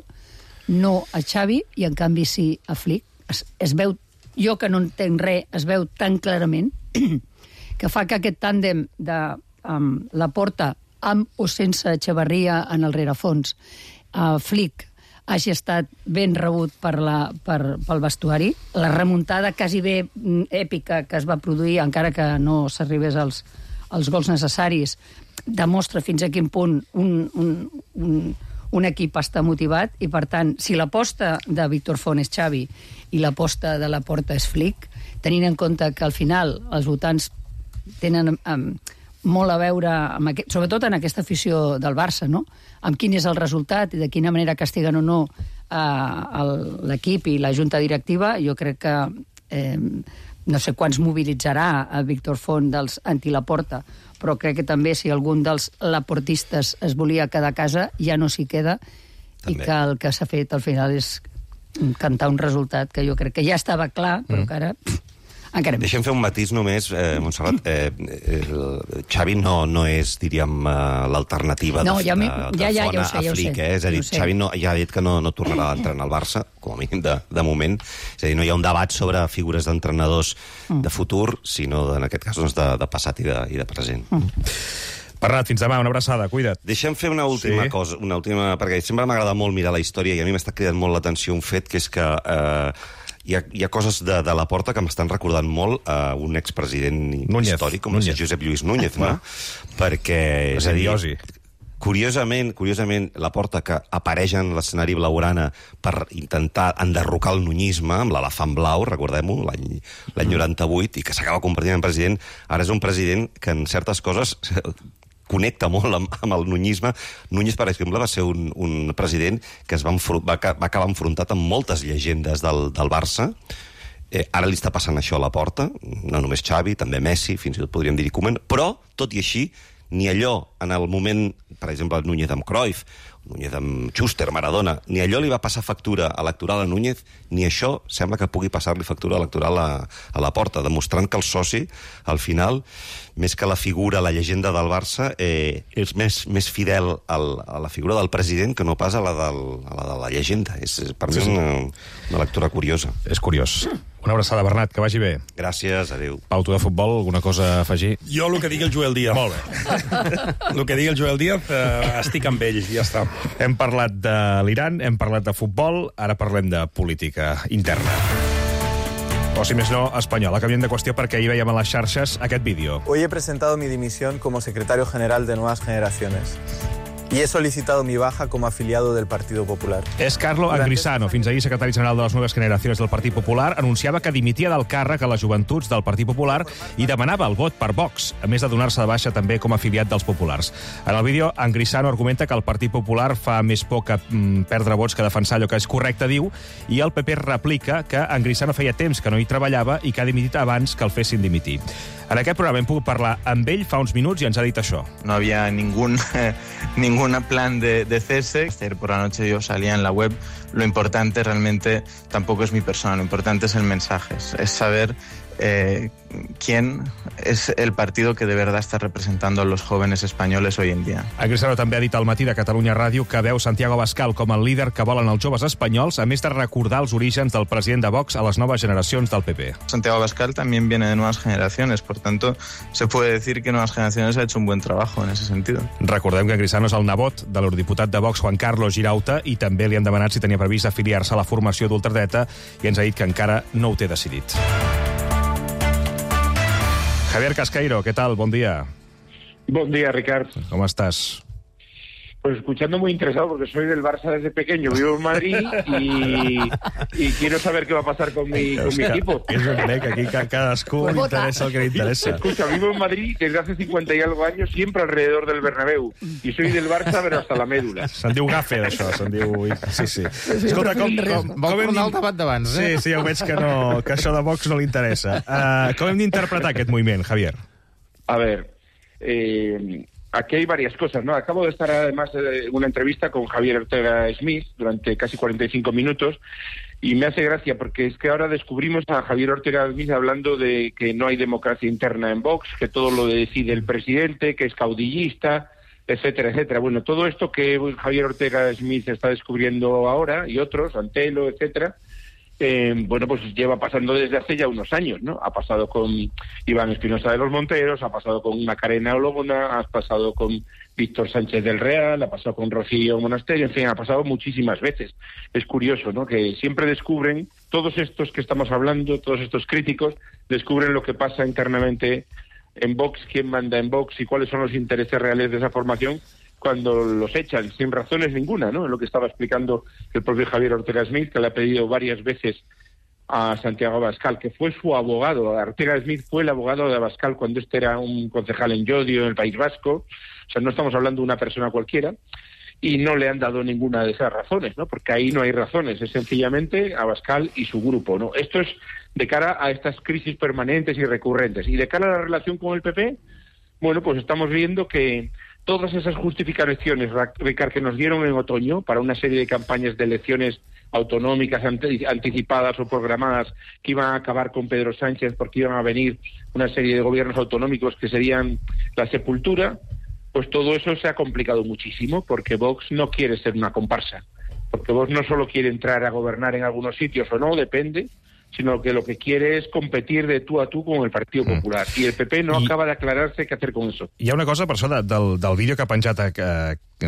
no a Xavi, i en canvi sí a Flick. Es, es veu, jo que no entenc res, es veu tan clarament que fa que aquest tàndem de um, la porta amb o sense Echevarría en el rerefons, uh, Flick, hagi estat ben rebut per la, per, pel vestuari. La remuntada quasi bé èpica que es va produir, encara que no s'arribés als, als gols necessaris, demostra fins a quin punt un, un, un, un equip està motivat, i per tant, si l'aposta de Víctor Font és Xavi i l'aposta de la porta és Flick, tenint en compte que al final els votants tenen um, molt a veure, amb aquest, sobretot en aquesta afició del Barça, no?, amb quin és el resultat i de quina manera castiguen o no uh, l'equip i la junta directiva. Jo crec que eh, no sé quants mobilitzarà a Víctor Font dels anti-Laporta, però crec que també si algun dels laportistes es volia quedar a casa, ja no s'hi queda, també. I que el que s'ha fet al final és cantar un resultat que jo crec que ja estava clar, però que ara... Pff, encara més. Deixem fer un matís només, eh, Montserrat. Eh, eh, Xavi no, no és, diríem, eh, l'alternativa no, de, ja, de, de ja, ja, Font ja sé, a Flick. Eh? És a dir, Xavi no, ja ha dit que no, no tornarà a entrenar al Barça, com a mínim de, de moment. És a dir, no hi ha un debat sobre figures d'entrenadors mm. de futur, sinó, en aquest cas, doncs, de, de passat i de, i de present. Mm. Bernat, fins demà, una abraçada, cuida't. Deixem fer una última sí. cosa, una última, perquè sempre m'agrada molt mirar la història i a mi m'està cridant molt l'atenció un fet, que és que eh, hi, ha, hi ha coses de, de la porta que m'estan recordant molt a uh, un expresident Núñez, històric, com Núñez. És Josep Lluís Núñez, no? Perquè, és a dir, curiosament, curiosament, la porta que apareix en l'escenari blaugrana per intentar enderrocar el nuñisme, amb l'elefant blau, recordem-ho, l'any mm. noranta-vuit, i que s'acaba convertint en president, ara és un president que en certes coses connecta molt amb, amb el nuñisme. Núñez, per exemple, va ser un, un president que es va, va, va acabar enfrontat amb moltes llegendes del, del Barça. Eh, ara li està passant això a la porta, no només Xavi, també Messi, fins i tot podríem dir Koeman, però, tot i així, ni allò, en el moment, per exemple, Núñez amb Cruyff, Núñez amb Schuster, Maradona, ni allò li va passar factura electoral a Núñez, ni això sembla que pugui passar-li factura electoral a, a la porta, demostrant que el soci, al final, més que la figura, la llegenda del Barça, eh, és més, més fidel al, a la figura del president que no pas a la, del, a la de la llegenda. És, per mi és una, una lectura curiosa. És curiós. Una abraçada, Bernat, que vagi bé. Gràcies, adéu. Pau, tu de futbol, alguna cosa a afegir? Jo el que digui el Joel Díaz. Molt bé. El que digui el Joel Díaz, eh, estic amb ell, ja està. Hem parlat de l'Iran, hem parlat de futbol, ara parlem de política interna. O, si més no, espanyola. Canviem de qüestió perquè ahir veiem a les xarxes aquest vídeo. Hoy he presentado mi dimisión como secretario general de Nuevas Generaciones. Y he solicitado mi baja como afiliado del Partido Popular. És Carlo Angrisano, fins ahir secretari general de les Noves Generacions del Partit Popular, anunciava que dimitia del càrrec a les joventuts del Partit Popular i demanava el vot per Vox, a més de donar-se de baixa també com a afiliat dels populars. En el vídeo, Angrisano argumenta que el Partit Popular fa més por que mm, perdre vots que defensar allò que és correcte, diu, i el P P replica que Angrisano feia temps que no hi treballava i que ha dimitit abans que el fessin dimitir. En aquest programa hem pogut parlar amb ell fa uns minuts i ens ha dit això. No había ningún, ningún plan de, de cese. Ayer por la noche yo salía en la web. Lo importante realmente tampoco es mi persona, lo importante es el mensaje. Es saber eh, quién es el partido que de verdad está representando a los jóvenes españoles hoy en dia. En Cristiano també ha dit al Matí de Catalunya Ràdio que veu Santiago Abascal com el líder que volen els joves espanyols, a més de recordar els orígens del president de Vox a les noves generacions del P P. Santiago Abascal también viene de nuevas generaciones, por tanto, se puede decir que Nuevas Generaciones ha hecho un buen trabajo en ese sentido. Recordem que en Cristiano és el nebot de l'eurodiputat de Vox, Juan Carlos Girauta, i també li han demanat si tenia previst afiliar-se a la formació d'ultradreta i ens ha dit que encara no ho té decidit. Javier Casqueiro, ¿qué tal? Bon día. Bon día, Ricard. ¿Cómo estás? Pues escuchando muy interesado, porque soy del Barça desde pequeño, vivo en Madrid y, y quiero saber qué va a pasar con mi, con mi equipo. És un que aquí a cadascú li interessa el que li interessa. Escucha, vivo en Madrid desde hace cincuenta y algo años, siempre alrededor del Bernabéu. Y soy del Barça, pero hasta la médula. Se'n diu gafe, d'això, se'n diu... Sí, sí. Escolta, com... com, Vol tornar al debat d'abans, eh? Sí, sí, ja ho veig que, no, que això de Vox no li interessa. Uh, com hem d'interpretar aquest moviment, Javier? A ver... Eh... Aquí hay varias cosas, ¿no? Acabo de estar además en una entrevista con Javier Ortega Smith durante casi cuarenta y cinco minutos y me hace gracia porque es que ahora descubrimos a Javier Ortega Smith hablando de que no hay democracia interna en Vox, que todo lo decide el presidente, que es caudillista, etcétera, etcétera. Bueno, todo esto que Javier Ortega Smith está descubriendo ahora y otros, Antelo, etcétera, Eh, bueno, pues lleva pasando desde hace ya unos años, ¿no? Ha pasado con Iván Espinosa de los Monteros, ha pasado con Macarena Ológona, ha pasado con Víctor Sánchez del Real, ha pasado con Rocío Monasterio, en fin, ha pasado muchísimas veces. Es curioso, ¿no? Que siempre descubren, todos estos que estamos hablando, todos estos críticos, descubren lo que pasa internamente en Vox, quién manda en Vox y cuáles son los intereses reales de esa formación, cuando los echan sin razones ninguna, ¿no? Es lo que estaba explicando el propio Javier Ortega Smith, que le ha pedido varias veces a Santiago Abascal, que fue su abogado. Ortega Smith fue el abogado de Abascal cuando este era un concejal en Llodio, en el País Vasco. O sea, no estamos hablando de una persona cualquiera. Y no le han dado ninguna de esas razones, ¿no? Porque ahí no hay razones, es sencillamente Abascal y su grupo, ¿no? Esto es de cara a estas crisis permanentes y recurrentes. Y de cara a la relación con el P P, bueno, pues estamos viendo que todas esas justificaciones, Ricard, que nos dieron en otoño para una serie de campañas de elecciones autonómicas anticipadas o programadas que iban a acabar con Pedro Sánchez porque iban a venir una serie de gobiernos autonómicos que serían la sepultura, pues todo eso se ha complicado muchísimo porque Vox no quiere ser una comparsa, porque Vox no solo quiere entrar a gobernar en algunos sitios o no, depende, sino que lo que quiere es competir de tú a tú con el Partido Popular. Mm. I el P P no I... acaba d'aclarar-se què fer con eso. Hi ha una cosa, per això, de, del, del vídeo que ha penjat a, a, a,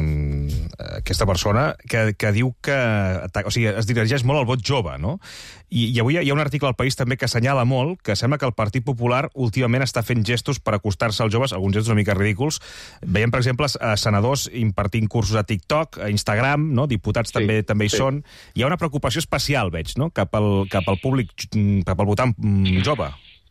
a aquesta persona, que, que diu que o sigui, es dirigeix molt al vot jove, no? I, i avui hi ha un article al País també que assenyala molt que sembla que el Partit Popular últimament està fent gestos per acostar-se als joves, alguns gestos una mica ridículs. Veiem, per exemple, a senadors impartint cursos a TikTok, a Instagram, no? Diputats sí, també també hi sí. són. Hi ha una preocupació especial, veig, no? cap, al, cap al públic, cap al votant jove.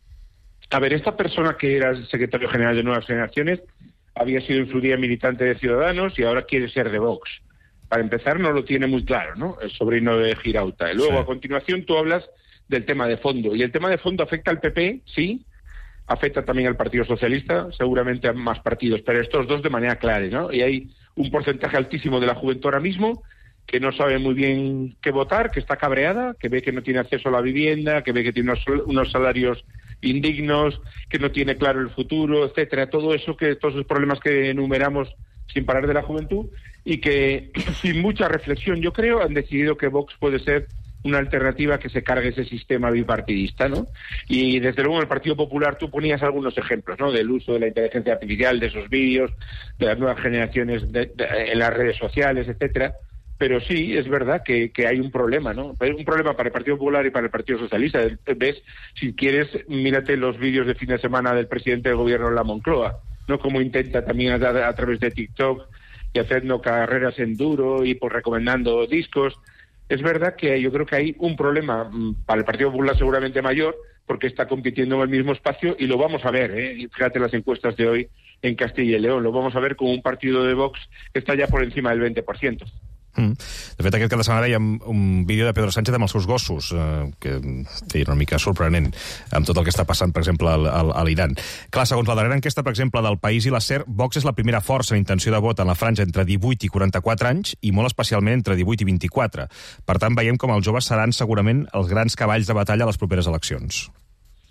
A ver, esta persona que era el secretario general de Nuevas Generaciones había sido en su día militante de Ciudadanos y ahora quiere ser de Vox. Para empezar, no lo tiene muy claro, ¿no? El sobrino de Girauta. Y luego, sí. a continuación, tú hablas del tema de fondo. Y el tema de fondo afecta al P P, sí, afecta también al Partido Socialista, seguramente a más partidos, pero estos dos de manera clara, ¿no? Y hay un porcentaje altísimo de la juventud ahora mismo que no sabe muy bien qué votar, que está cabreada, que ve que no tiene acceso a la vivienda, que ve que tiene unos, unos salarios indignos, que no tiene claro el futuro, etcétera. Todo eso, que todos esos problemas que enumeramos sin parar de la juventud, y que sin mucha reflexión, yo creo, han decidido que Vox puede ser una alternativa que se cargue ese sistema bipartidista, ¿no? Y desde luego en el Partido Popular tú ponías algunos ejemplos, ¿no? Del uso de la inteligencia artificial, de esos vídeos, de las nuevas generaciones de, de, en las redes sociales, etcétera. Pero sí, es verdad que, que hay un problema, ¿no? Un problema para el Partido Popular y para el Partido Socialista. Ves, si quieres, mírate los vídeos de fin de semana del presidente del gobierno en la Moncloa, ¿no? Como intenta también a, a través de TikTok y haciendo carreras enduro y pues recomendando discos. Es verdad que yo creo que hay un problema para el Partido Popular seguramente mayor, porque está compitiendo en el mismo espacio y lo vamos a ver, ¿eh? Fíjate las encuestas de hoy en Castilla y León, lo vamos a ver con un partido de Vox que está ya por encima del veinte por ciento. Mm. De fet, aquest cap de setmana veiem un vídeo de Pedro Sánchez amb els seus gossos, eh, que feia una mica sorprenent amb tot el que està passant, per exemple, al, al, a l'Iran. Clar, segons la darrera enquesta, per exemple, del País i la SER, Vox és la primera força en intenció de vot en la franja entre divuit i quaranta-quatre anys i molt especialment entre divuit i vint-i-quatre. Per tant, veiem com els joves seran segurament els grans cavalls de batalla a les properes eleccions.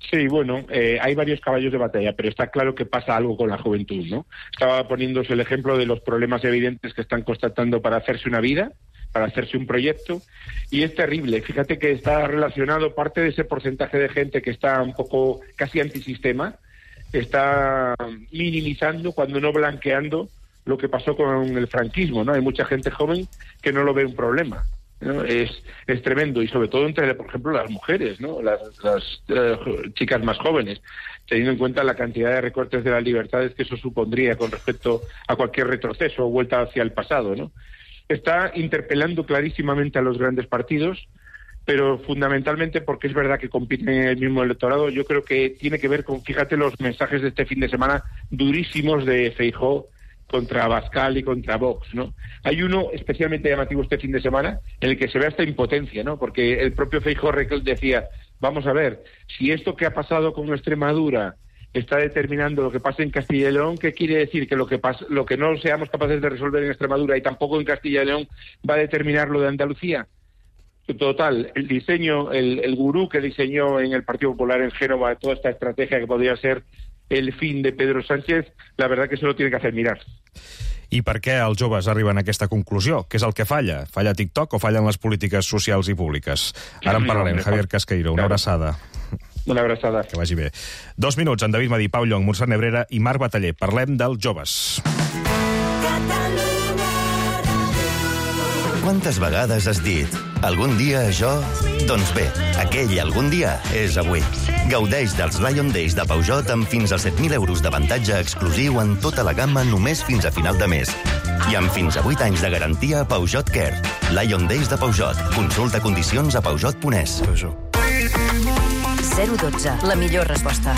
Sí, bueno, eh, hay varios caballos de batalla, pero está claro que pasa algo con la juventud, ¿no? Estaba poniéndose el ejemplo de los problemas evidentes que están constatando para hacerse una vida, para hacerse un proyecto, y es terrible. Fíjate que está relacionado parte de ese porcentaje de gente que está un poco casi antisistema, está minimizando, cuando no blanqueando, lo que pasó con el franquismo, ¿no? Hay mucha gente joven que no lo ve un problema, ¿no? Es, es tremendo, y sobre todo entre, por ejemplo, las mujeres, ¿no? Las, las uh, chicas más jóvenes, teniendo en cuenta la cantidad de recortes de las libertades que eso supondría con respecto a cualquier retroceso o vuelta hacia el pasado, ¿no? Está interpelando clarísimamente a los grandes partidos, pero fundamentalmente porque es verdad que compiten en el mismo electorado. Yo creo que tiene que ver con, fíjate, los mensajes de este fin de semana durísimos de Feijóo contra Abascal y contra Vox, ¿no? Hay uno especialmente llamativo este fin de semana en el que se ve esta impotencia, ¿no? Porque el propio Feijóo decía, vamos a ver, si esto que ha pasado con Extremadura está determinando lo que pasa en Castilla y León, ¿qué quiere decir? Que lo que pas- lo que no seamos capaces de resolver en Extremadura y tampoco en Castilla y León va a determinar lo de Andalucía. Total, el diseño, el, el gurú que diseñó en el Partido Popular en Génova toda esta estrategia que podría ser el fin de Pedro Sánchez, la verdad que se lo tiene que hacer mirar. I per què els joves arriben a aquesta conclusió? Què és el que falla? Falla TikTok o fallen les polítiques socials i públiques? Ara en parlarem. Javier Casqueiro, una abraçada. Una abraçada. Que vagi bé. Dos minuts, en David Madí, Pau Llong, Montserrat Nebrera i Marc Bataller. Parlem dels joves. Quantes vegades has dit algun dia això? Doncs bé, aquell algun dia és avui. Gaudeix dels Lion Days de Peugeot amb fins a set mil euros d'avantatge exclusiu en tota la gamma només fins a final de mes. I amb fins a vuit anys de garantia a Peugeot Care. Lion Days de Peugeot. Consulta condicions a peugeot punt es. zero dotze, la millor resposta.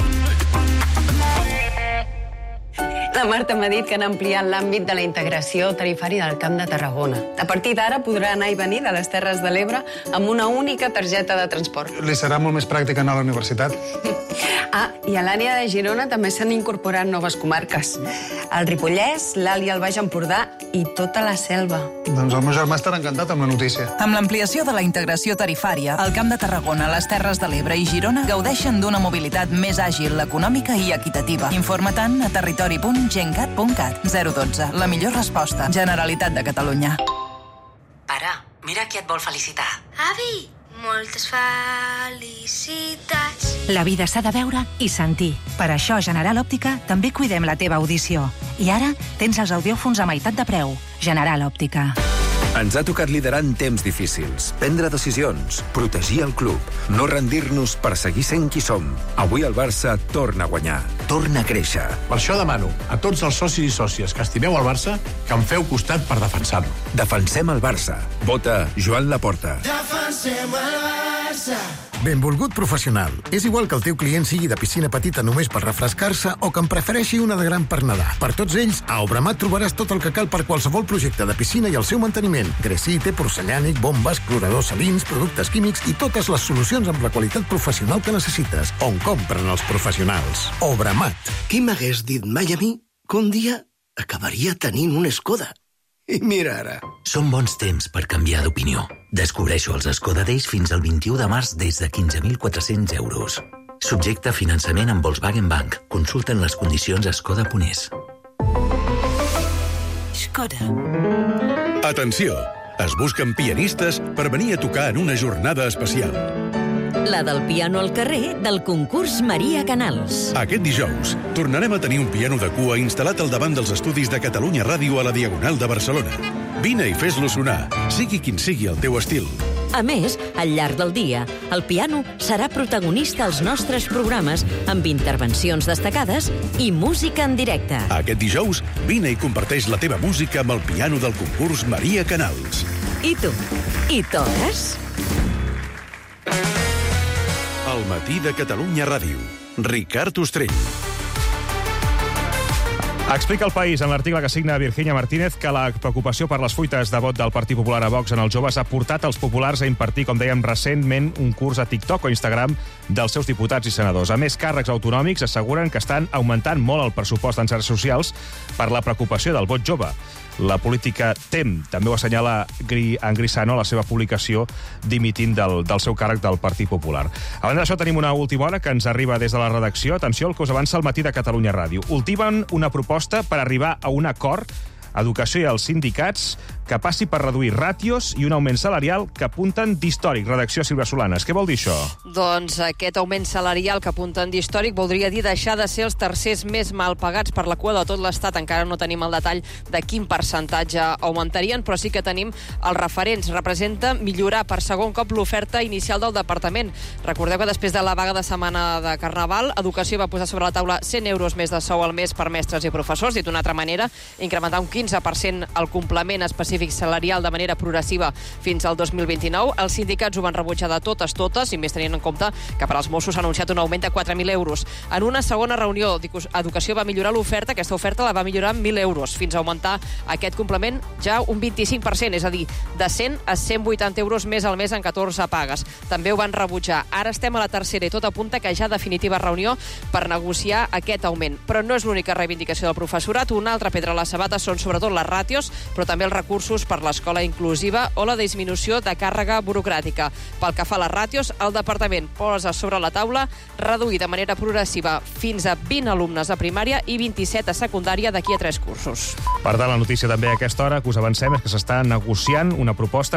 La Marta m'ha dit que han ampliat l'àmbit de la integració tarifària del Camp de Tarragona. A partir d'ara podrà anar i venir de les Terres de l'Ebre amb una única targeta de transport. Li serà molt més pràctic anar a la universitat. Ah, i a l'àrea de Girona també s'han incorporat noves comarques. El Ripollès, l'Alt i el Baix Empordà i tota la Selva. Doncs el meu germà estarà encantat amb la notícia. Amb l'ampliació de la integració tarifària, el Camp de Tarragona, les Terres de l'Ebre i Girona gaudeixen d'una mobilitat més àgil, econòmica i equitativa. Informa-te'n a territori punt gencat punt cat. zero dotze, la millor resposta. Generalitat de Catalunya. Pare, mira qui et vol felicitar. Avi, moltes felicitats. La vida s'ha de veure i sentir. Per això a General Òptica també cuidem la teva audició. I ara tens els audiòfons a meitat de preu. General Òptica. Ens ha tocat liderar en temps difícils, prendre decisions, protegir el club, no rendir-nos per seguir sent qui som. Avui el Barça torna a guanyar, torna a créixer. Per això demano a tots els socis i sòcies que estimeu el Barça que em feu costat per defensar-lo. Defensem el Barça. Vota Joan Laporta. Defensem el Barça. Benvolgut professional. És igual que el teu client sigui de piscina petita només per refrescar-se o que en prefereixi una de gran per nedar. Per tots ells, a Obramat trobaràs tot el que cal per qualsevol projecte de piscina i el seu manteniment. Gresite, porcellànic, bombes, cloradors salins, productes químics i totes les solucions amb la qualitat professional que necessites. On compren els professionals. Obramat. Qui m'hagués dit mai a mi que un dia acabaria tenint un Skoda? I mira ara. Són bons temps per canviar d'opinió. Descobreixo els Skoda Days fins al vint-i-u de març des de quinze mil quatre-cents euros. Subjecte a finançament amb Volkswagen Bank. Consulten les condicions a skoda punt es. Skoda. Atenció! Es busquen pianistes per venir a tocar en una jornada especial. La del piano al carrer del concurs Maria Canals. Aquest dijous tornarem a tenir un piano de cua instal·lat al davant dels estudis de Catalunya Ràdio a la Diagonal de Barcelona. Vine i fes-lo sonar, sigui quin sigui el teu estil. A més, al llarg del dia, el piano serà protagonista als nostres programes amb intervencions destacades i música en directe. Aquest dijous, vine i comparteix la teva música amb el piano del concurs Maria Canals. I tu, hi toques? El matí de Catalunya Ràdio. Ricard Ostrell. Explica El País, en l'article que signa Virginia Martínez, que la preocupació per les fuites de vot del Partit Popular a Vox en els joves ha portat els populars a impartir, com dèiem recentment, un curs a TikTok o Instagram dels seus diputats i senadors. A més, càrrecs autonòmics asseguren que estan augmentant molt el pressupost en xarxes socials per la preocupació del vot jove. la política tem. També ho assenyala en Grisano a la seva publicació dimitint del, del seu càrrec del Partit Popular. Abans d'això tenim una última hora que ens arriba des de la redacció. Atenció al que us avança el Matí de Catalunya Ràdio. Ultimen una proposta per arribar a un acord Educació i els sindicats que passi per reduir ràtios i un augment salarial que apunten d'històric. Redacció Sílvia Solanes. Què vol dir això? Doncs aquest augment salarial que apunten d'històric voldria dir deixar de ser els tercers més mal pagats per la cua de tot l'Estat. Encara no tenim el detall de quin percentatge augmentarien, però sí que tenim els referents. Representa millorar per segon cop l'oferta inicial del departament. Recordeu que després de la vaga de setmana de Carnaval, Educació va posar sobre la taula cent euros més de sou al mes per mestres i professors. Dit d'una altra manera, incrementar un quinze per cent el complement específic salarial de manera progressiva fins al dos mil vint-i-nou. Els sindicats ho van rebutjar de totes, totes, i més tenint en compte que per als Mossos s'ha anunciat un augment de quatre mil euros. En una segona reunió, Educació va millorar l'oferta, aquesta oferta la va millorar en mil euros, fins a augmentar aquest complement ja un vint-i-cinc per cent, és a dir, de cent a cent vuitanta euros més al mes en catorze pagues. També ho van rebutjar. Ara estem a la tercera i tot apunta que ja definitiva reunió per negociar aquest augment. Però no és l'única reivindicació del professorat. Una altra pedra a la sabata són sobretot les ràtios, però també els recursos per l'escola inclusiva o la disminució de càrrega burocràtica. Pel que fa a les ràtios, el departament posa sobre la taula reduir de manera progressiva fins a vint alumnes a primària i vint-i-set a secundària d'aquí a tres cursos. Per tant, la notícia també a aquesta hora que us avancem és que s'està negociant una proposta